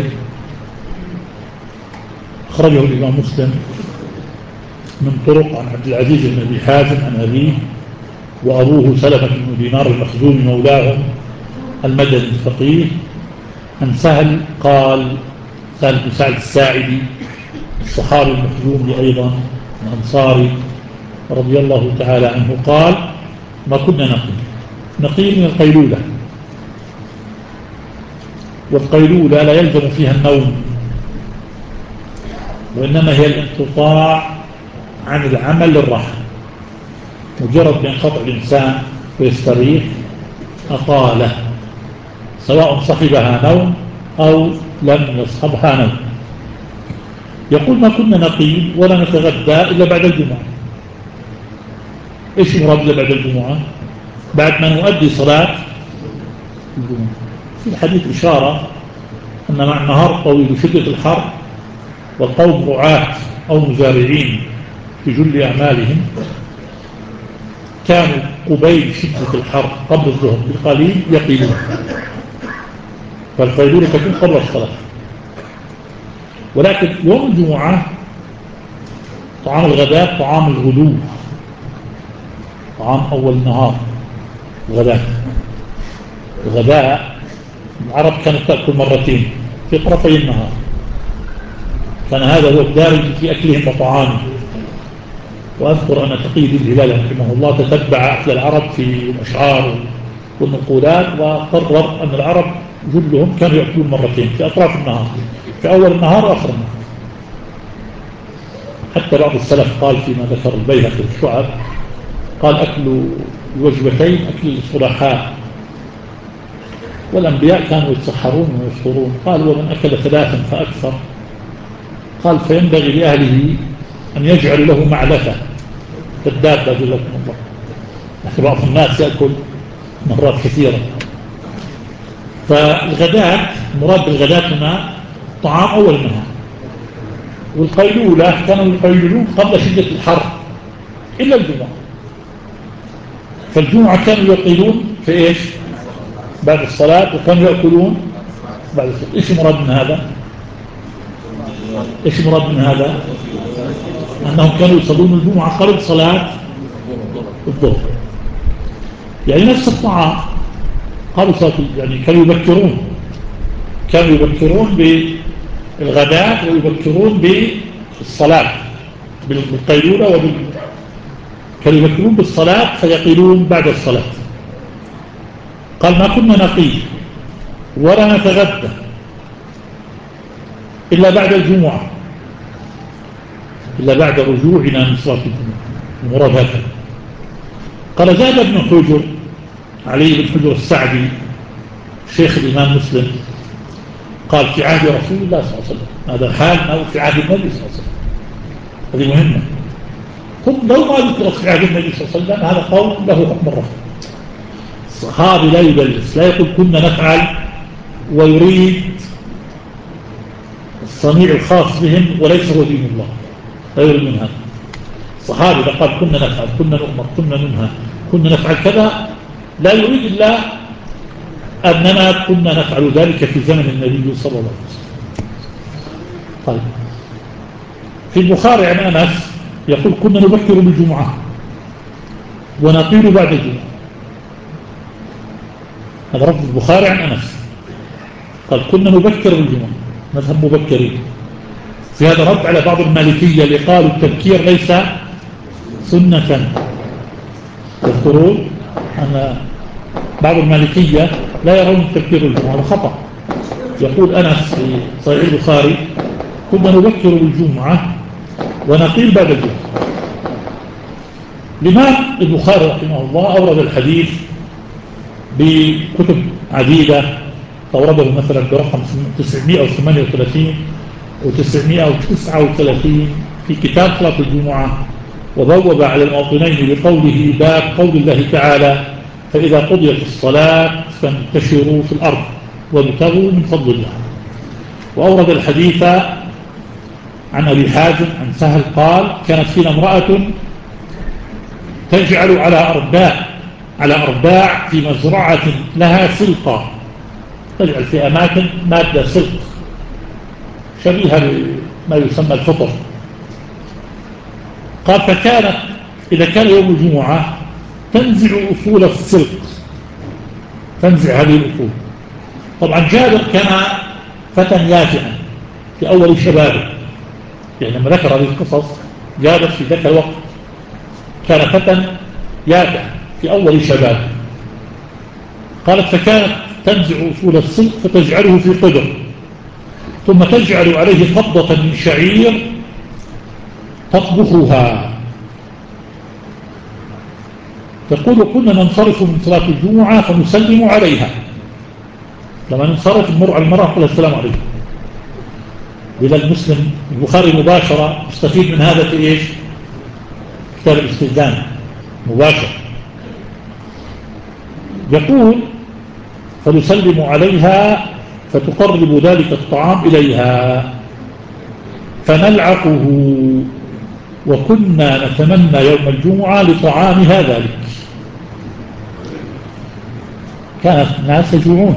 أخرجه الإمام مسلم من طرق عن عبد العزيز بن أبي حازم عن أبيه، وأبوه سلمة بن دينار المخزومي مولاهم المدني الفقيه، عن سهل قال سهل بن سعد الساعدي الصحابي المخزومي أيضا الأنصاري رضي الله تعالى عنه قال ما كنا نقيل نقيل من القيلولة، والقيلولة لا يلزم فيها النوم، وإنما هي الانقطاع عن العمل للراحة، مجرد بينقطع الإنسان ويستريح أطاله سواء صحبها نوم أو لم يصحبها نوم. يقول ما كنا نقيل ولا نتغدى إلا بعد الجمعة. إيش المراد إلا بعد الجمعة؟ بعد ما نؤدي صلاة الجمعة. في الحديث إشارة أن مع النهار طويل وشدة الحر والقوم رعاة أو مزارعين في جل أعمالهم، كانوا قبيل شدة الحر قبل الظهر بقليل يقيلون، فالقيلولة تكون قبل الصلاة. ولكن يوم الجمعة طعام الغداء طعام الغدو، طعام أول النهار الغداء. الغداء العرب كانت تأكل مرتين في طرفي النهار، كان هذا هو الدارج في أكلهم وطعامهم. وأذكر أن تقي الهلال رحمه الله تتبع أكل العرب في الأشعار والنقولات، وقرر أن العرب جلهم كانوا يأكلون مرتين في أطراف النهار، في أول النهار وآخر النهار. حتى بعض السلف قال فيما ذكر البيهقي في الشعب، قال أكل الوجبتين أكل الصلحاء، والأنبياء كانوا يتسحرون ويفطرون. قال ومن أكل ثلاثا فأكثر، قال فينبغي لأهله أن يجعلوا له معلفة كالدابة جزاكم الله. نحن بعض الناس يأكل مرات كثيرة. فالغداء المراد بالغداء هنا طعام أول النهار. والقيلولة كانوا يقيلون قبل شدة الحر إلا الجمعة، فالجمعة كانوا يقيلون في إيش؟ بعد الصلاة، وكانوا يأكلون بعد الصلاة. إيش مراد من هذا؟ إيش مراد من هذا؟ أنهم كانوا يصلون الجمعة قبل صلاة الظهر، يعني نفس الطعام قبل صلاة، يعني كانوا يبكرون كانوا يبكرون بالغداء ويبكرون بالصلاة بالقيلولة وبال... كانوا يبكرون بالصلاة فيقيلون بعد الصلاة. قال ما كنا نقيل ولا نتغدى إلا بعد الجمعة، إلا بعد رجوعنا من صلاة الجمعة. المراد هكذا. قال زاد ابن حجر، علي بن حجر السعدي شيخ الإمام مسلم، قال في عهد رسول الله صلى الله عليه وسلم. هذا حال أو في عهد النبي صلى الله عليه وسلم، هذه مهمة. هم لو ما ذكرت في عهد النبي صلى الله عليه وسلم هذا قول له حكم الرفض. الصحابي لا يدلس، لا يقول كنا نفعل ويريد الصنيع الخاص بهم وليس هو دين الله، لا يريد من هذا. الصحابي إذا قال كنا نفعل كنا نؤمر كنا ننهى كنا نفعل كذا، لا يريد إلا أننا كنا نفعل ذلك في زمن النبي صلى الله عليه وسلم. طيب، في البخاري عن أنس يقول كنا نبكر بالجمعة ونطيل بعد الجمعة. هذا رفض البخاري عن أنس، قال كنا نبكر بالجمعة، نذهب مبكرين. في هذا رد على بعض المالكية اللي قالوا التبكير ليس سنة. يذكرون أن بعض المالكية لا يرون التبكير بالجمعة، هذا خطأ. يقول أنس في صحيح البخاري كنا نبكر بالجمعة ونقيل بعد الجمعة. الإمام البخاري رحمه الله أورد الحديث بكتب عديدة، أورده مثلا برقم تسعمائة وثمانية وثلاثين وتسعمائة وتسعة وثلاثين في كتاب صلاة الجمعة، وبوب على الموطنين بقوله باب قول الله تعالى فإذا قضيت الصلاة فانتشروا في الأرض وابتغوا من فضل الله. وأورد الحديث عن أبي حازم عن سهل قال كانت فينا امرأة تجعل على أرباع على أرباع في مزرعة لها سلقة، تجعل في أماكن مادة سلق شبيهة بما يسمى الفطر. قال فكانت إذا كان يوم الجمعة تنزع أصول السلق، تنزع هذه الأصول. طبعا جابر كان فتى يافعا في أول شبابه، يعني لما ذكر هذه القصص جابر في ذاك الوقت كان فتى يافع في أول شبابه. قالت فكانت تنزع أصول السلق فتجعله في قدر، ثم تجعل عليه قبضة من شعير تطبخها. تقول كنا ننصرف من صلاة الجمعة فنسلم عليها، لما ننصرف نمر على المرأة قل السلام عليكم. بلا المسلم البخاري مباشرة مستفيد من هذا في إيش؟ كتاب الاستئذان مباشر. يقول فنسلم عليها فتقرب ذلك الطعام إليها، فنلعقه، وكنا نتمنى يوم الجمعة لطعامها ذلك. كانت الناس يجوعون،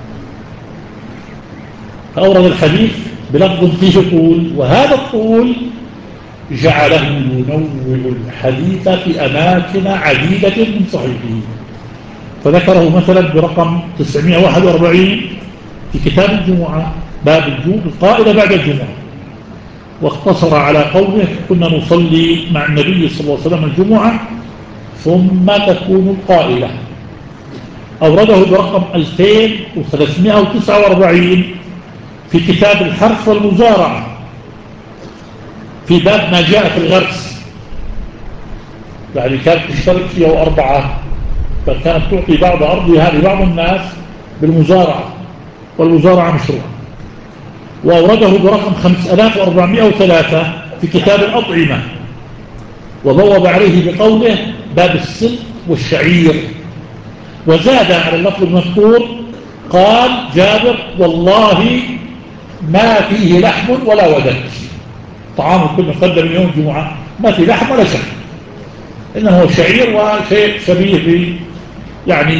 فأورد الحديث بلفظ فيه طول، وهذا الطول جعله ينوع الحديث في أماكن عديدة من صحيحه، فذكره مثلا برقم تسعمائة وواحد وأربعين في كتاب الجمعة، باب الجمعة القائلة بعد الجمعة، واقتصر على قوله كنا نصلي مع النبي صلى الله عليه وسلم الجمعة ثم تكون القائلة. أورده برقم ألفين وثلاثمائة وتسعة وأربعين في كتاب الحرث والمزارعة في باب ما جاء في الغرس، يعني كانت تشترك فيه أربعة، فكانت تعطي بعض أرضها لبعض الناس بالمزارعة، والمزارعة مشروعة. وأورده برقم خمسة آلاف وأربعمائة وثلاثة في كتاب الأطعمة، وبوب عليه بقوله باب السلط والشعير. وزاد على اللفظ المذكور قال جابر والله ما فيه لحم ولا ودك، طعام كل مقدم يوم الجمعة ما فيه لحم ولا شيء، إنه هو شعير وشيء شبيه ب يعني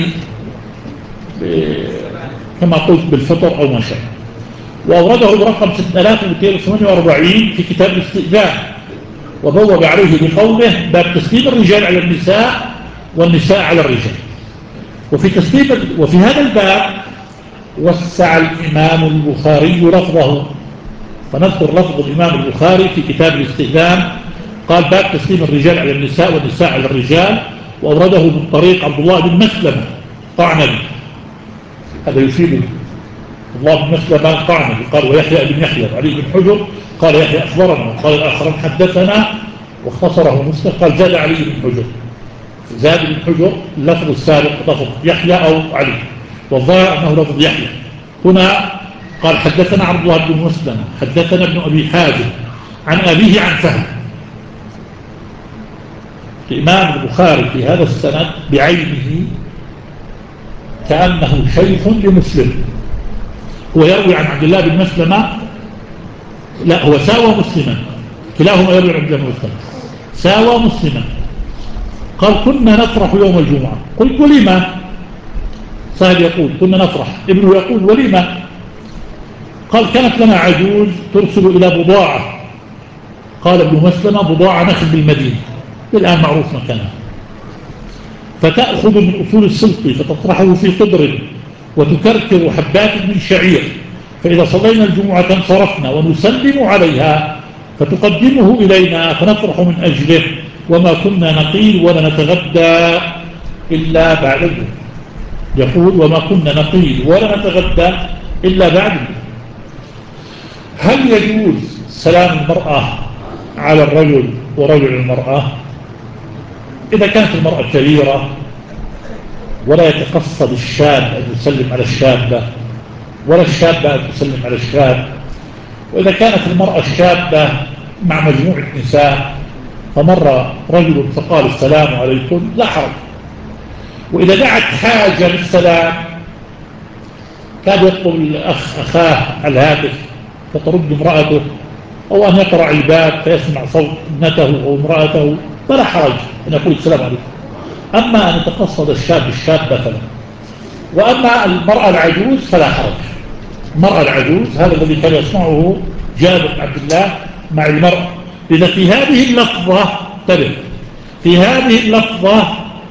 كما قلت بالفطر أو ما شاء. وأورده برقم ستة آلاف ومئتين وثمانية وأربعين في كتاب الاستئذان، وبوب عليه بقوله باب تسليم الرجال على النساء والنساء على الرجال. وفي تسليم وفي هذا الباب وسع الإمام البخاري لفظه، فنذكر لفظ الإمام البخاري في كتاب الاستئذان، قال باب تسليم الرجال على النساء والنساء على الرجال، وأورده من طريق عبد الله بن مسلمة قعنبي. هذا يفيد الله بن مسلمة قعنبي قال ويحيى بن يحيى وعلي بن حجر قال يحيى أخبرنا، وقال الآخرين حدثنا، واختصره مسلم قال زاد علي بن حجر، زاد بن حجر اللفظ السابق لفظ يحيى أو علي، والظاهر أنه لفظ يحيى. هنا قال حدثنا عبد الله بن مسلم حدثنا ابن أبي حازم عن أبيه عن فهد. الإمام البخاري في هذا السند بعينه كأنه شيخ لمسلم، هو يروي عن عبد الله بن مسلمة، لا هو ساوى مسلما، كلاهما يروي عن عبد الله بن مسلمة ساوى مسلما. قال كنا نفرح يوم الجمعة، قلت لما؟ سهل يقول كنا نفرح، ابنه يقول ولما؟ قال كانت لنا عجوز ترسل إلى بضاعة، قال ابن مسلمة بضاعة نخل بالمدينة الآن معروف مكانها، فتأخذ من أصول السلط فتطرحه في قدر وتكركر حبات من شعير، فإذا صلينا الجمعة انصرفنا ونسلم عليها فتقدمه إلينا فنفرح من أجله، وما كنا نقيل ولا نتغدى إلا بعد الجمعة. يقول وما كنا نقيل ولا نتغدى إلا بعد الجمعة. هل يجوز سلام المرأة على الرجل ورجل المرأة إذا كانت المرأة كبيرة ولا يتقصد الشاب أن يسلم على الشابة ولا الشابة أن تسلم على الشاب؟ وإذا كانت المرأة الشابة مع مجموعة نساء فمر رجل فقال السلام عليكم لا حرج. وإذا دعت حاجة للسلام كاد يطلب الأخ أخاه الهاتف فترد امرأته، أو أن يقرع الباب فيسمع صوت ابنته أو امرأته فلا حرج أن يقول السلام عليكم. أما أن يتقصد الشاب الشابة فلا. وأما المرأة العجوز فلا حرج. المرأة العجوز هذا الذي كان يصنعه جابر بن عبد الله مع المرأة. إذا في هذه اللفظة تبع في هذه اللفظة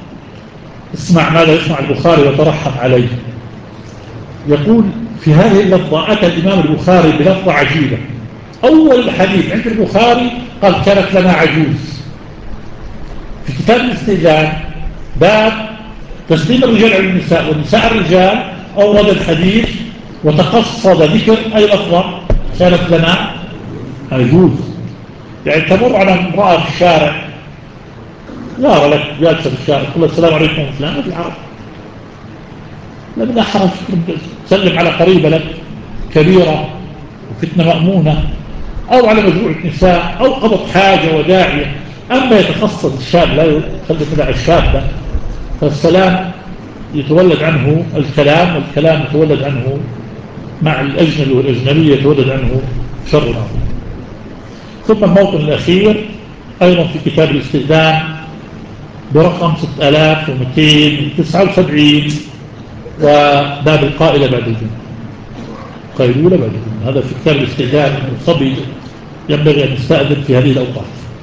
اسمع ماذا يسمع البخاري وترحم عليه. يقول في هذه اللفظة أتى الإمام البخاري بلفظة عجيبة. أول الحديث عند البخاري قال كانت لنا عجوز. في كتاب الاستئذان باب تسليم الرجال على النساء والنساء على الرجال أورد الحديث وتقصد ذكر أي لفظة كانت لنا عجوز. يعني تمر على امرأة في الشارع لا لك جالسة في الشارع تقول السلام عليكم فلان ما في حرج، لا بلا حرج تسلم على قريبة لك كبيرة وفتنة مأمونة أو على مجموعة نساء أو قضت حاجة وداعية. أما يتخصص الشاب لا يسلم على الشابة فالسلام يتولد عنه الكلام، والكلام يتولد عنه مع الأجنبي والأجنبية يتولد عنه شر الأمر. ثم الموطن الأخير أيضا في كتاب الاستئذان برقم ستة آلاف ومئتين وتسعة وسبعين، وباب القائلة بعد الجنة، قيلولة بعد الجنة. هذا في كتاب الاستئذان. الصبي ينبغي أن يستأذن في هذه الأوقات.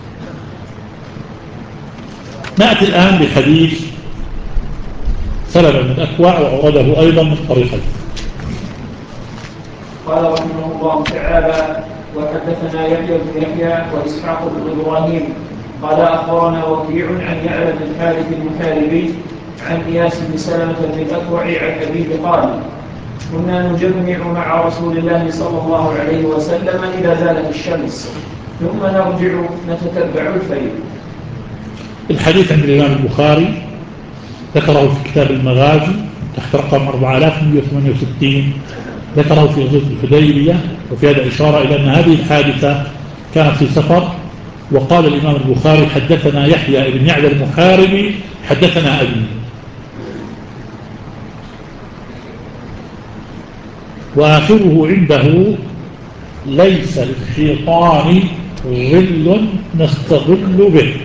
نأتي الآن بحديث سلمة بن الأكوع، وأورده أيضا من طريقين. قال رحمه الله تعالى: وحدثنا يحيى بن يحيى وإسحاق بن إبراهيم قال أخبرنا وكيع عن يعلى بن الحارث المحاربي عن إياس بن سلمة بن الأكوع عن أبيه قال: كنا نجمع مع رسول الله صلى الله عليه وسلم إذا زالت الشمس ثم نرجع نتتبع الفيل. الحديث عند الإمام البخاري ذكره في كتاب المغازي تحت رقم أربعة آلاف ومئة وثمانية وستين، ذكره في غزوة الحديبية، وفي هذا إشارة إلى أن هذه الحادثة كانت في سفر. وقال الإمام البخاري: حدثنا يحيى بن يعلى المحاربي حدثنا أبي. وآخره عنده: ليس للشيطان ظل نستظل به.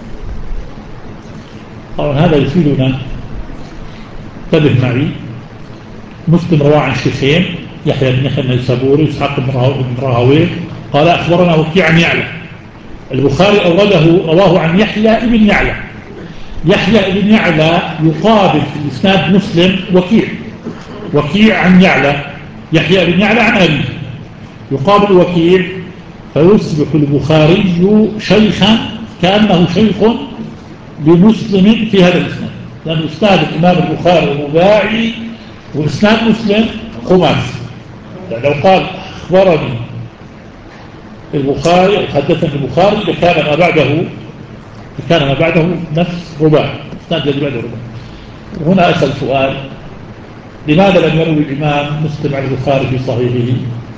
طبعا هذا يفيدنا، انتبه معي، مسلم رواه عن شيخين، يحيى بن يحيى النيسابوري وإسحاق بن راهويه قال أخبرنا وكيع عن يعلى. البخاري أورده رواه عن يحيى بن يعلى. يحيى بن يعلى يقابل في الإسناد مسلم وكيع، وكيع عن يعلى، يحيى بن يعلى عن أبي، يقابل وكيع، فيصبح البخاري شيخا كأنه شيخ بمسلم في هذا الإسناد، لأن إسناد الإمام البخاري رباعي وإسناد مسلم خماسي. يعني لو قال أخبرني البخاري أو حدثني البخاري لكان ما بعده لكان ما بعده نفس رباعي، إسناد الذي بعده رباعي. هنا أسأل سؤال: لماذا لم يروي الإمام مسلم عن البخاري في صحيحه؟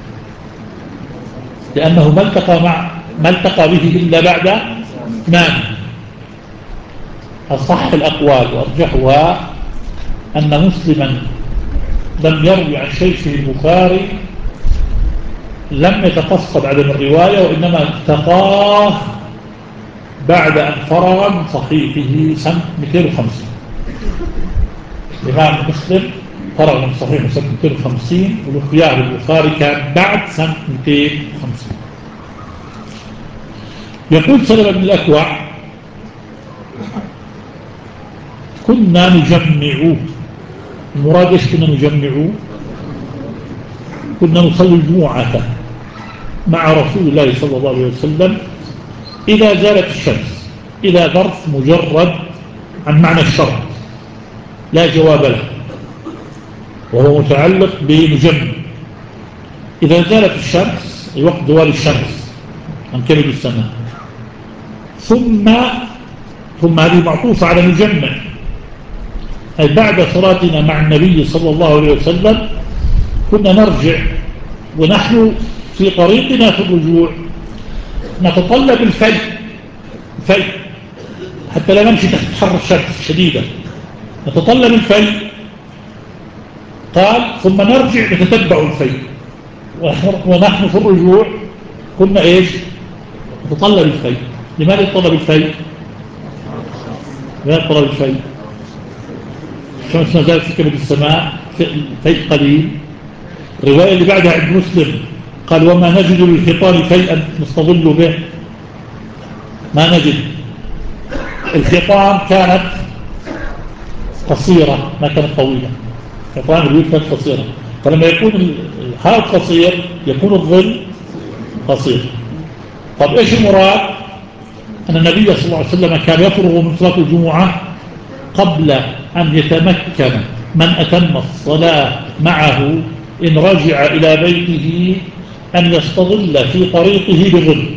لأنه ما التقى مع ما التقى به إلا بعد إمامه. أصح الأقوال وأرجحها أن مسلما لم يروي عن شيخه البخاري لم يتقصد عدم الرواية، وإنما التقاه بعد أن فرغ من صحيحه سنة مئتين وخمسين. الإمام مسلم فرغ من صحيحه سنة مئتين وخمسين، والخيار البخاري كان بعد سنة مئتين وخمسين. يقول سلمة بن الأكوع: كنا نجمع. المراد ايش كنا نجمع؟ كنا نصلي الجمعة مع رسول الله صلى الله عليه وسلم إذا زالت الشمس. إذا ظرف مجرد عن معنى الشرط لا جواب له، وهو متعلق بمجمع. إذا زالت الشمس أي وقت زوال الشمس عن كبد السماء. ثم ثم هذه معطوفة على مجمع، أي بعد صلاتنا مع النبي صلى الله عليه وسلم كنا نرجع، ونحن في طريقنا في الرجوع نتطلب الفيء الفيء حتى لا نمشي تحت حر الشمس شديدة، نتطلب الفيء. قال: ثم نرجع نتتبع الفيء، ونحن في الرجوع كنا إيش؟ نتطلب الفيء. لماذا نتطلب الفيء؟ لماذا نتطلب الفيء؟ الشمس ما زالت في كبد السماء، فيء قليل. الرواية اللي بعدها عند مسلم قال: وما نجد للخطان فيئا نستظل به. ما نجد. الخطان كانت قصيرة ما كانت طويلة، خطان البيوت كانت قصيرة، فلما يكون الحائط قصير يكون الظل قصير. طب ايش المراد؟ أن النبي صلى الله عليه وسلم كان يفرغ من صلاة الجمعة قبل أن يتمكن من أتم الصلاة معه إن رجع إلى بيته أن يستظل في طريقه بالظل،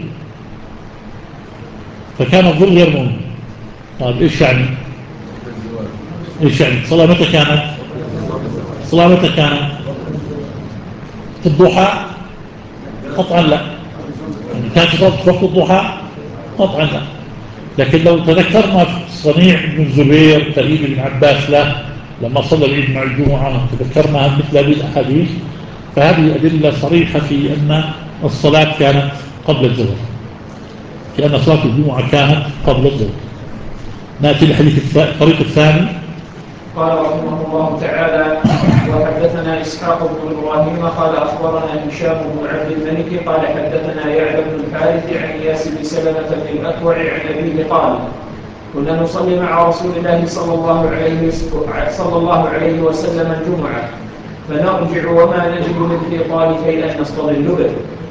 فكان الظل يرمون. طيب إيش يعني؟ إيش يعني؟ الصلاة متى كانت؟ الصلاة متى كانت؟ في الضحى؟ قطعا لا. يعني كانت في وقت الضحى؟ قطعا لا. لكن لو تذكرنا صنيع ابن الزبير تأييد ابن عباس له لما صلى العيد مع الجمعة، تذكرنا مثل هذه الأحاديث، فهذه أدلة صريحة في أن الصلاة كانت قبل الزواج. لأن صلاة الجمعة كانت قبل الظهر. نأتي للحديث الطريق الثاني. قال رحمه الله تعالى: وحدثنا إسحاق بن إبراهيم قال أخبرنا هشام بن عبد الملك قال حدثنا يعلى بن الحارث عن إياس بن سلمة بن الأكوع عن أبيه قال: كنا نصلي مع رسول الله صلى الله عليه صلى الله عليه وسلم الجمعة فنرجع وما نجد مثل طالفي أن نستظل به.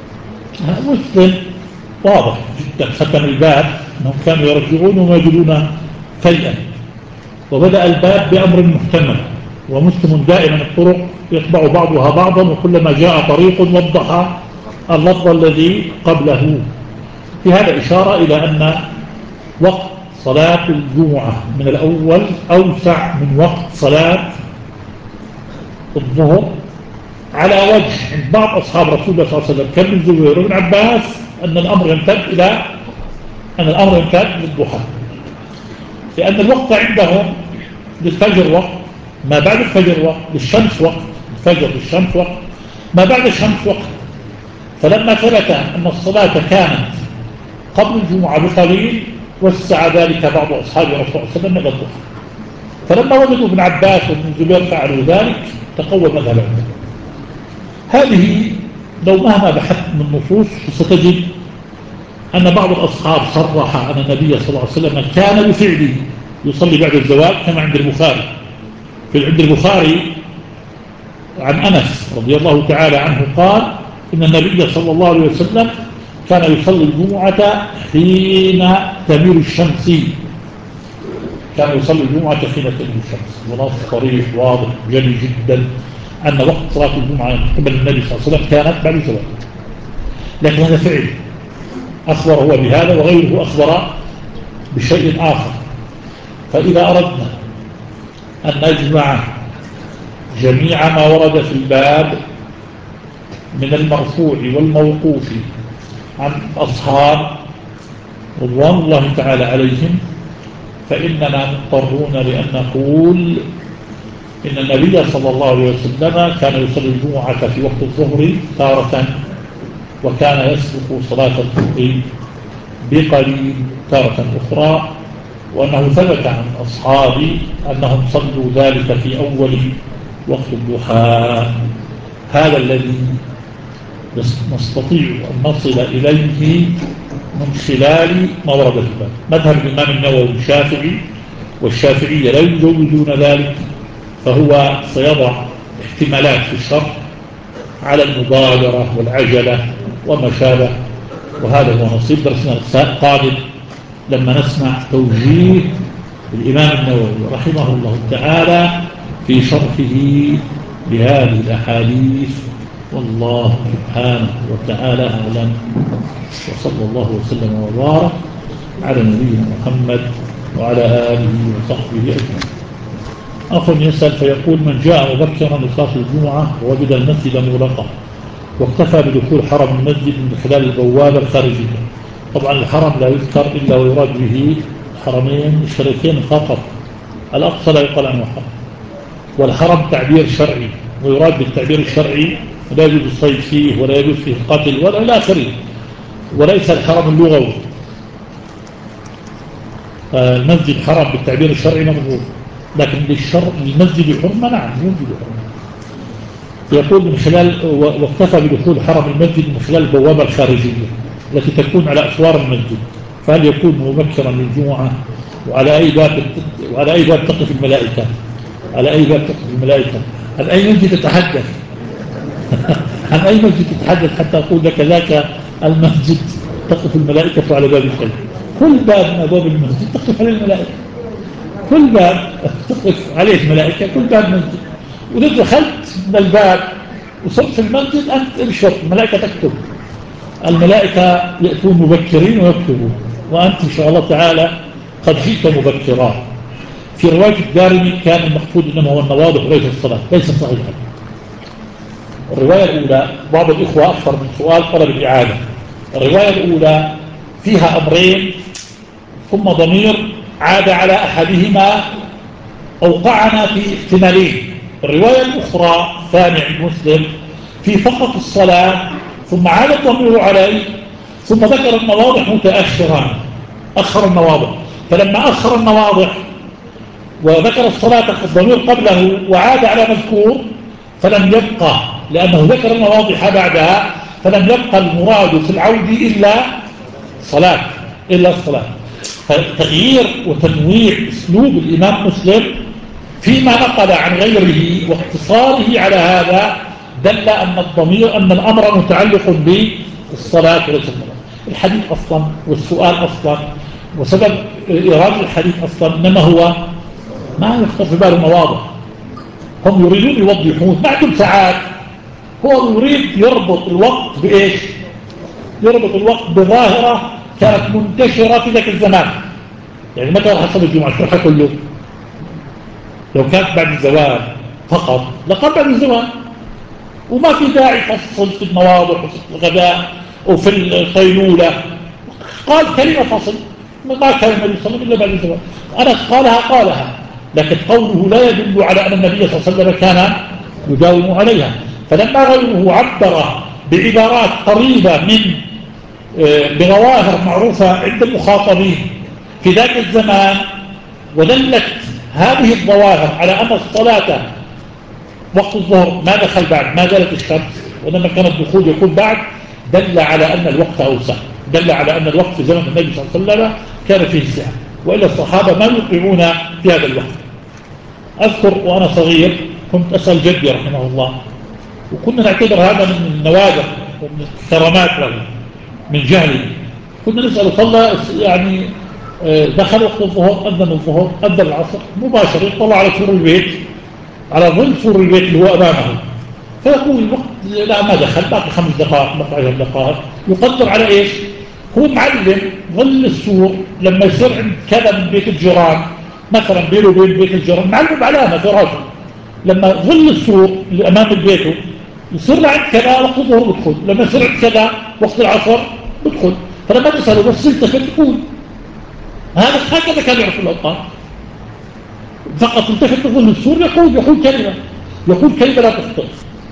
مسلم واضح جدا ختم الباب أنهم كانوا يرجعون وما يجدون فيئا، وبدأ الباب بأمر محتمل، ومسلم دائما الطرق يتبع بعضها بعضا، وكلما جاء طريق وضح اللفظ الذي قبله. في هذا إشارة إلى أن وقت صلاة الجمعة من الأول أوسع من وقت صلاة الظهر على وجه عند بعض أصحاب رسول الله صلى الله عليه وسلم كابن الزبير وابن عباس أن الأمر يمتد إلى أن الأمر يمتد للضحى، لأن الوقت عندهم للفجر وقت، ما بعد الفجر وقت، للشمس وقت، الفجر للشمس وقت، ما بعد الشمس وقت. فلما ثبت أن الصلاة كانت قبل الجمعة بقليل وسع ذلك بعض أصحاب رسول الله صلى الله عليه وسلم إلى الضحى، فلما وجدوا ابن عباس وابن الزبير فعلوا ذلك تقوى مذهب عندهم. هذه لو مهما بحثت من النصوص ستجد أن بعض الأصحاب صرح أن النبي صلى الله عليه وسلم كان بفعله يصلي بعد الزواج كما عند البخاري. في عند البخاري عن أنس رضي الله تعالى عنه قال إن النبي صلى الله عليه وسلم كان يصلي الجمعة حين تميل الشمس، كان يصلي الجمعة حين تميل الشمس، ونص صريح واضح جلي جدا أن وقت صلاة الجمعة قبل النبي صلى الله عليه وسلم كانت بعد الزواج. لكن هذا فعل أخبر هو بهذا، وغيره أخبر بشيء آخر. فإذا أردنا أن نجمع جميع ما ورد في الباب من المرفوع والموقوف عن أصحاب رضوان الله تعالى عليهم، فإننا مضطرون لأن نقول إن النبي صلى الله عليه وسلم كان يصلي الجمعة في وقت الظهر تارة، وكان يسبق صلاة الظهر بقليل تارة أخرى، وأنه ثبت عن أصحابي أنهم صلوا ذلك في أول وقت الضحى. هذا الذي نستطيع أن نصل إليه من خلال ما ورد في الباب. مذهب الإمام النووي الشافعي والشافعية لا يجوزون ذلك، فهو سيضع احتمالات في الشرع على المبادرة والعجلة وما شابه، وهذا هو نصيب درسنا القادم لما نسمع توجيه الإمام النووي رحمه الله تعالى في شرحه لهذه الأحاديث. والله سبحانه وتعالى أعلم، وصلى الله وسلم وبارك على نبينا محمد وعلى آله وصحبه أجمعين. أخ يسأل فيقول: من جاء مبكرا لصلاة الجمعة ووجد المسجد مغلقا واكتفى بدخول حرم المسجد من خلال البوابة الخارجية. طبعا الحرم لا يذكر إلا ويراد به الحرمين الشريفين فقط، الأقصى لا يقال عنه حرم، والحرم تعبير شرعي، ويراد بالتعبير الشرعي لا يجوز الصيد فيه ولا يجوز فيه القتل ولا إلى آخره، وليس الحرم اللغوي. المسجد حرم بالتعبير الشرعي مضبوط، لكن للشرع المسجد حرمة نعم المسجد حرمة. يقول من خلال واكتفى بدخول حرم المسجد من خلال البوابة الخارجية التي تكون على أسوار المسجد، فهل يكون مبكرا للجمعة؟ وعلى أي باب وعلى أي باب تقف الملائكة؟ على أي باب تقف الملائكة؟ عن أي مسجد تتحدث؟ عن أي مسجد تتحدث حتى أقول لك ذاك المسجد تقف الملائكة على باب الشيء؟ كل باب من أبواب المسجد تقف عليه الملائكة، كل باب تقف عليه الملائكة، كل باب مسجد. وإذا دخلت من الباب وصلت في المسجد أنت ابشر، الملائكة تكتب، الملائكة يأتون مبكرين ويكتبون، وأنت إن شاء الله تعالى قد جئت مبكرا. في رواية الدارمي كان المقصود إنما هو النواضح وليس الصلاة، ليس صحيحا. الرواية الأولى بعض الإخوة أكثر من سؤال طلب الإعادة. الرواية الأولى فيها أمرين ثم ضمير عاد على أحدهما أوقعنا في احتمالين. الرواية الأخرى ثانية عند مسلم في فقط الصلاة ثم عاد الضمير عليه ثم ذكر المواضح متأخرا، أخر المواضح. فلما أخر المواضح وذكر الصلاة الضمير قبله وعاد على مذكور فلم يبقى، لأنه ذكر المواضح بعدها، فلم يبقى المراد في العود إلا صلاة إلا الصلاة. فتغيير وتنويع أسلوب الإمام مسلم فيما نقل عن غيره واقتصاره على هذا دل أن الضمير أن الأمر متعلق بالصلاة وليس بالصلاة. الحديث أصلا والسؤال أصلا وسبب إيراد الحديث أصلا إنما هو ما يخطر في بال المواضع. هم يريدون يوضحون بعد ساعات، هو يريد يربط الوقت بإيش؟ يربط الوقت بظاهرة كانت منتشرة في ذاك الزمان. يعني متى حصل الجمعة شو حكوا له؟ لو كانت بعد الزواج فقط لقد بعد الزواج وما في داعي فصل في المواضع وفي الغداء وفي القيلولة. قال كلمة فصل ما كان النبي صلى الله عليه وسلم إلا بعد الزواج. أنا قالها قالها لكن قوله لا يدل على أن النبي صلى الله عليه وسلم كان يداوم عليها. فلما غيره عبر بعبارات قريبة من بظواهر معروفة عند المخاطبين في ذاك الزمان ودلت هذه الظواهر على أن الصلاة وقت الظهر ما دخل بعد ما زالت الشمس، وإنما كان الدخول يكون بعد، دل على أن الوقت أوسع، دل على أن الوقت في زمن النبي صلى الله عليه وسلم كان فيه سعة، وإلا الصحابة ما يقيمون في هذا الوقت. أذكر وأنا صغير كنت أسأل جدي رحمه الله، وكنا نعتبر هذا من النوادر ومن الكرامات له من جهلي. كنا نسأل صلى يعني دخل وقت الظهر، أذن الظهر، أذن العصر مباشرة، يطلع على سور البيت، على ظل سور البيت اللي هو أمامه، فيقول الوقت لا ما دخل، باقي خمس دقائق باقي عشر دقائق. يقدر على إيش؟ هو معلم ظل السور لما يصير عند كذا من بيت الجيران، مثلا بينه وبين بيت الجيران معلم علامة في راسه، لما ظل السور اللي أمام البيت يصير له عند كذا وقت الظهر بدخل، لما يصير عند كذا وقت العصر بدخل. فلما تسأله بس التفت تقول هذا هكذا كان يعرف الأوقات، فقط التفت بظل السور يقول يقول كلمة يقول كلمة لا تخطئ،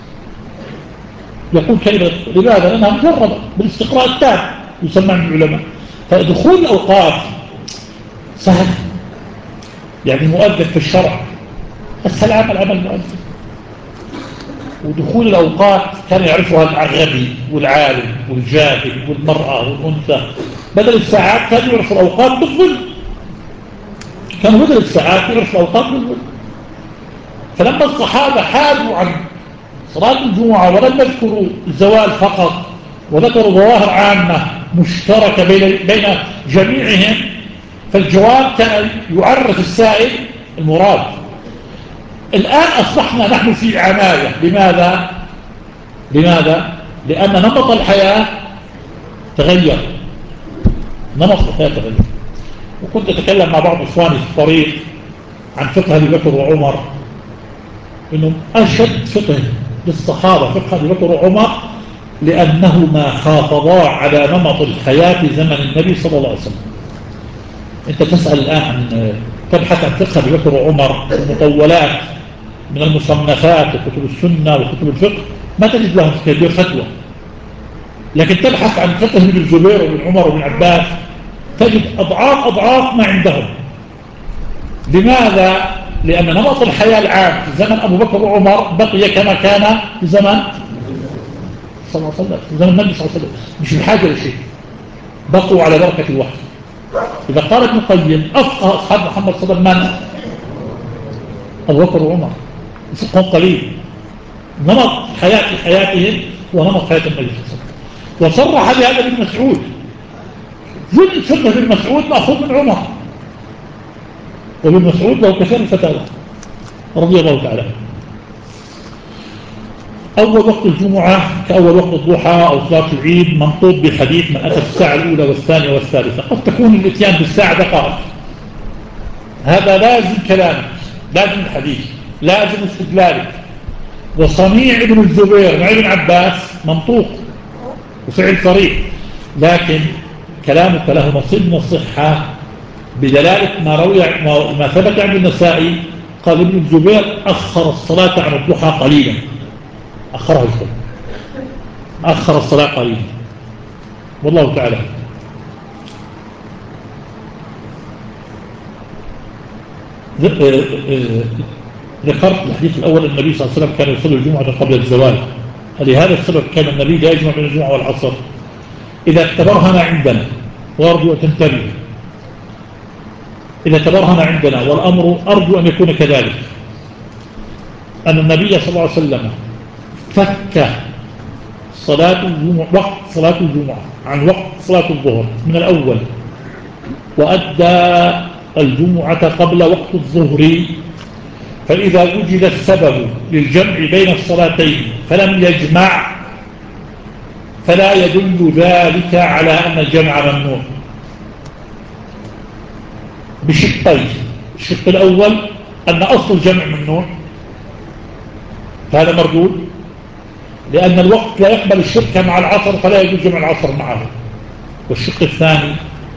يقول كلمة. لماذا؟ لأنها مجربة بالاستقراء التام يسمى من العلماء. فدخول الأوقات سهل، يعني المؤذن في الشرع أسهل عمل عمل المؤذن. ودخول الأوقات كان يعرفها العغبي والعالم والجاهل والمرأة والأنثى. بدل الساعات كان يعرف الأوقات بالظل، كان بدل الساعات يعرف الأوقات بالظل. فلما الصحابة حادوا عن صلاة الجمعة ولم يذكروا الزوال فقط وذكروا ظواهر عامة مشتركة بين بين جميعهم، فالجواب كان يعرف السائل المراد. الآن أصبحنا نحن في عناية. لماذا؟ لماذا؟ لأن نمط الحياة تغير، نمط الحياة تغير. وكنت أتكلم مع بعض إخواني في الطريق عن فقه أبي بكر وعمر، إنهم أشد فقه للصحابة فقه أبي بكر وعمر لأنهما حافظا على نمط الحياة في زمن النبي صلى الله عليه وسلم. أنت تسأل الآن عن تبحث عن فقه أبي بكر وعمر المطولات من المصنفات وكتب السنة وكتب الفقه ما تجد لهم كثير فتوى، لكن تبحث عن فقه ابن الزبير وابن عمر وابن عباس تجد أضعاف أضعاف ما عندهم. لماذا؟ لأن نمط الحياة العام في زمن أبو بكر وعمر بقي كما كان في زمن صلى الله عليه وسلم، في زمن النبي صلى الله عليه وسلم، مش بحاجة لشيء، بقوا على بركة الوحي. إذا قال ابن القيم أفقه أصحاب محمد صلى الله عليه وسلم أبو بكر وعمر فقههم قليل، نمط حياة حياتهم ونمط حياة النبي صلى الله عليه وسلم. وصرح بهذا ابن مسعود، جل فقه ابن مسعود مأخوذ من عمر، وابن مسعود له كثير الفتاوى رضي الله تعالى. أول وقت الجمعة كأول وقت الضحى أو صلاة العيد منطوب بحديث من أتى الساعة الأولى والثانية والثالثة. قد تكون الاتيان بالساعة دقائق، هذا لازم كلامك، لازم الحديث، لازم استدلالك. وصنيع ابن الزبير مع ابن عباس منطوق وفعل صريح، لكن كلامك له نصيب من الصحة بدلالة ما روي ما ثبت عند النسائي. قال ابن الزبير أخر الصلاة عن الضحى قليلا، أخرها الصلاة أخر الصلاة قليلا. والله تعالى. ذكرت الحديث الأول النبي صلى الله عليه وسلم كان يصلي الجمعة قبل الزوال، لهذا السبب كان النبي لا يجمع بين الجمعة والعصر. إذا تبرهن عندنا، وأرجو أن تنتبه، إذا تبرهن عندنا والأمر أرجو أن يكون كذلك، أن النبي صلى الله عليه وسلم فك صلاة الجمعة، وقت صلاة الجمعة عن وقت صلاة الظهر من الأول، وأدى الجمعة قبل وقت الظهر، فإذا وجد السبب للجمع بين الصلاتين فلم يجمع فلا يدل ذلك على أن الجمع ممنوع بشقين. الشق الأول أن أصل الجمع ممنوع، فهذا مردود، لأن الوقت لا يقبل الشرك مع العصر فلا يجوز جمع العصر معه. والشق الثاني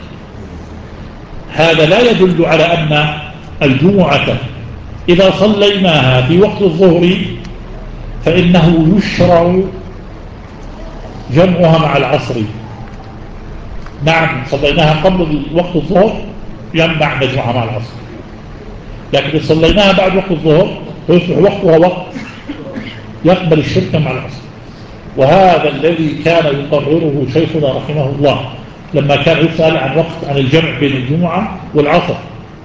هذا لا يدل على أن الجمعة إذا صليناها في وقت الظهر فإنه يشرع جمعها مع العصر. نعم صليناها قبل وقت الظهر يمنع نجمعها مع العصر، لكن صليناها بعد وقت الظهر فيصبح وقتها وقت يقبل الشرك مع العصر. وهذا الذي كان يقرره شيخنا رحمه الله لما كان يسأل عن وقت عن الجمع بين الجمعة والعصر.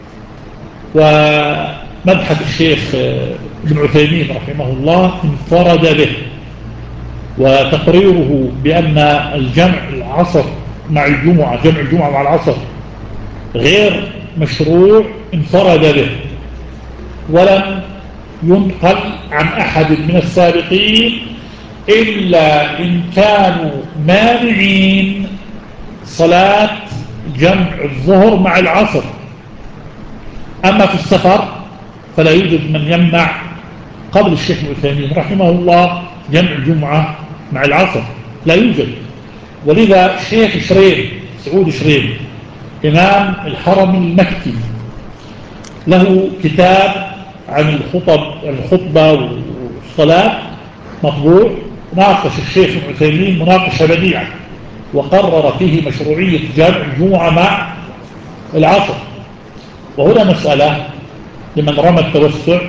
ومبحث الشيخ ابن عثيمين رحمه الله انفرد به، وتقريره بأن الجمع العصر مع الجمعة، جمع الجمعة مع العصر غير مشروع، انفرد به، ولم ينقل عن أحد من السابقين إلا إن كانوا مانعين صلاة جمع الظهر مع العصر. أما في السفر فلا يوجد من يمنع قبل الشيخ ابن عثيمين رحمه الله جمع الجمعة مع العصر، لا يوجد. ولذا الشيخ شريم سعود شريم إمام الحرم المكي له كتاب عن الخطب الخطبة والصلاة مطبوع، ناقش الشيخ ابن عثيمين مناقشة بديعة وقرر فيه مشروعية جمع الجمعة مع العصر. وهنا مسألة لمن رمى التوسع،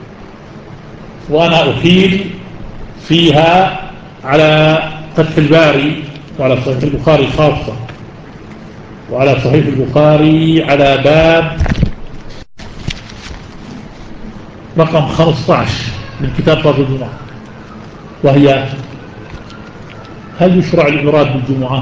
وأنا أحيل فيها على فتح الباري وعلى صحيح البخاري خاصة، وعلى صحيح البخاري على باب رقم خمسة عشر من كتاب طاقة الجمعة، وهي هل يشرع الإبراد بالجمعة؟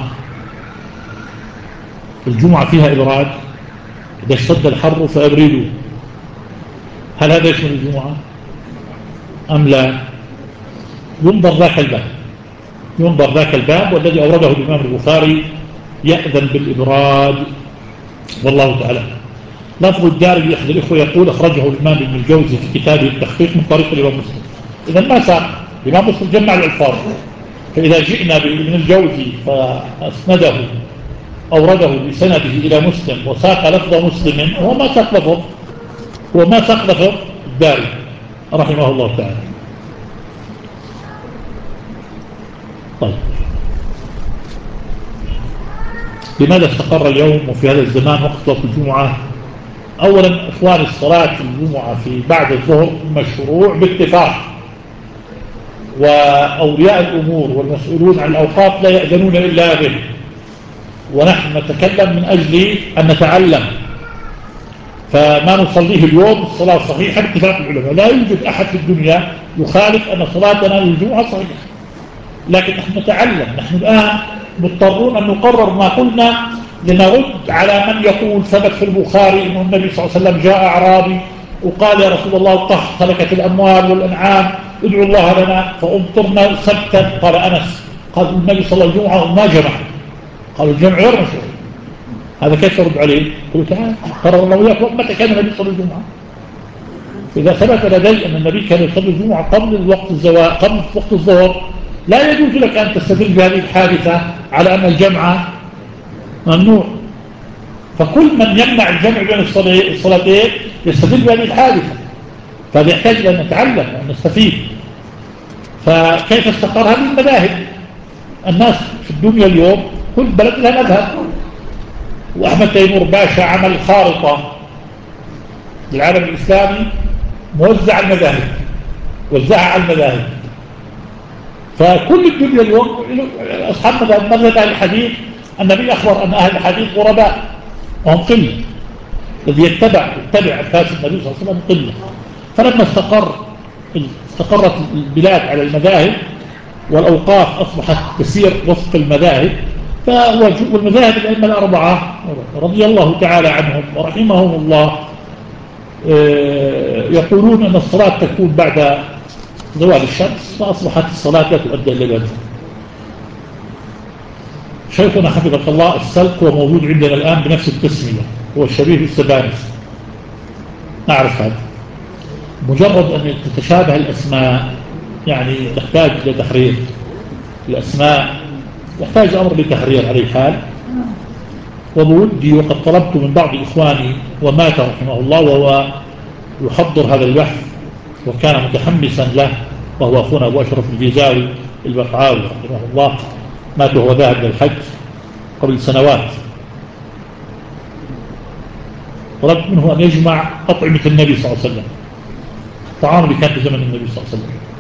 الجمعة فيها إبراد، إذا اشتد الحر فأبردوا، هل هذا يشمل الجمعة أم لا؟ ينظر ذاك الباب، ينظر ذاك الباب، والذي أورده الإمام البخاري يأذن بالإبراد والله تعالى. لفظ الدارمي أحد الإخوة يقول أخرجه الإمام ابن الجوزي في كتابه التخفيف من طريق الإمام مسلم. إذا ما ساق الإمام مسلم جمع الألفاظ، فإذا جئنا بابن الجوزي فأسنده أورده بسنده إلى مسلم وساق لفظ مسلم، هو ما ساق لفظ هو ما ساق لفظ الدارمي رحمه الله تعالى. طيب، لماذا استقر اليوم وفي هذا الزمان وقت صلاة الجمعة؟ أولا إخوان، الصلاة الجمعة في بعد الظهر مشروع باتفاق، وأولياء الأمور والمسؤولون عن الأوقات لا يأذنون إلا به، ونحن نتكلم من أجل أن نتعلم، فما نصليه اليوم الصلاة صحيحة باتفاق العلماء، لا يوجد أحد في الدنيا يخالف أن صلاتنا للجمعة صحيحة، لكن نحن نتعلم. نحن الآن مضطرون أن نقرر ما قلنا لنرد على من يقول ثبت في البخاري أن النبي صلى الله عليه وسلم جاء أعرابي وقال يا رسول الله طه هلكت الأموال والأنعام ادعوا الله لنا فأمطرنا سبتا. قال أنس قال النبي صلى الله عليه وسلم ما جمع، قالوا الجمع غير مشروع. هذا كيف يرد عليه؟ قلت تعال قرر الله وياك متى كان النبي صلى الله عليه وسلم؟ إذا ثبت لدي أن النبي كان يصلي الجمعة قبل الوقت الزواج قبل وقت الظهر لا يجوز لك أن تستدل بهذه الحادثة على أن الجمع ممنوع. فكل من يمنع الجمع بين الصلاتين يستدل بهذه الحادثة، فهذا يحتاج أن نتعلم وأن نستفيد. فكيف استقر هذه المذاهب؟ الناس في الدنيا اليوم كل بلد لها مذهب. وأحمد تيمور باشا عمل خارطة للعالم الإسلامي موزع المذاهب، وزعها على المذاهب. فكل الدنيا اليوم أصحاب مذهب مذهب أهل الحديث، النبي أخبر أن أهل الحديث غرباء وهم قلة، الذي يتبع يتبع أساس النبي صلى الله عليه وسلم قلة. فلما استقر استقرت البلاد على المذاهب والأوقاف أصبحت تسير وفق المذاهب، فهو والمذاهب الأئمة الأربعة رضي الله تعالى عنهم ورحمهم الله يقولون أن الصلاة تكون بعد زوال الشمس، فأصبحت الصلاة لا تؤدى إلا بعد. شيخنا حفظك الله السلك هو موجود عندنا الآن بنفس التسمية، هو الشبيه بالسبانس، أعرف هذا. مجرد أن تتشابه الأسماء يعني تحتاج إلى تحرير الأسماء، يحتاج أمر لتحرير على الحال. وبودي وقد طلبت من بعض إخواني ومات رحمه الله وهو يحضر هذا البحث وكان متحمسا له، وهو أخونا أبو أشرف الجيزاوي البقعاوي رحمه الله، مات وهو ذاهب للحج قبل سنوات. طلبت منه أن يجمع أطعمة النبي صلى الله عليه وسلم، الطعام اللي كان في زمن النبي صلى الله عليه وسلم،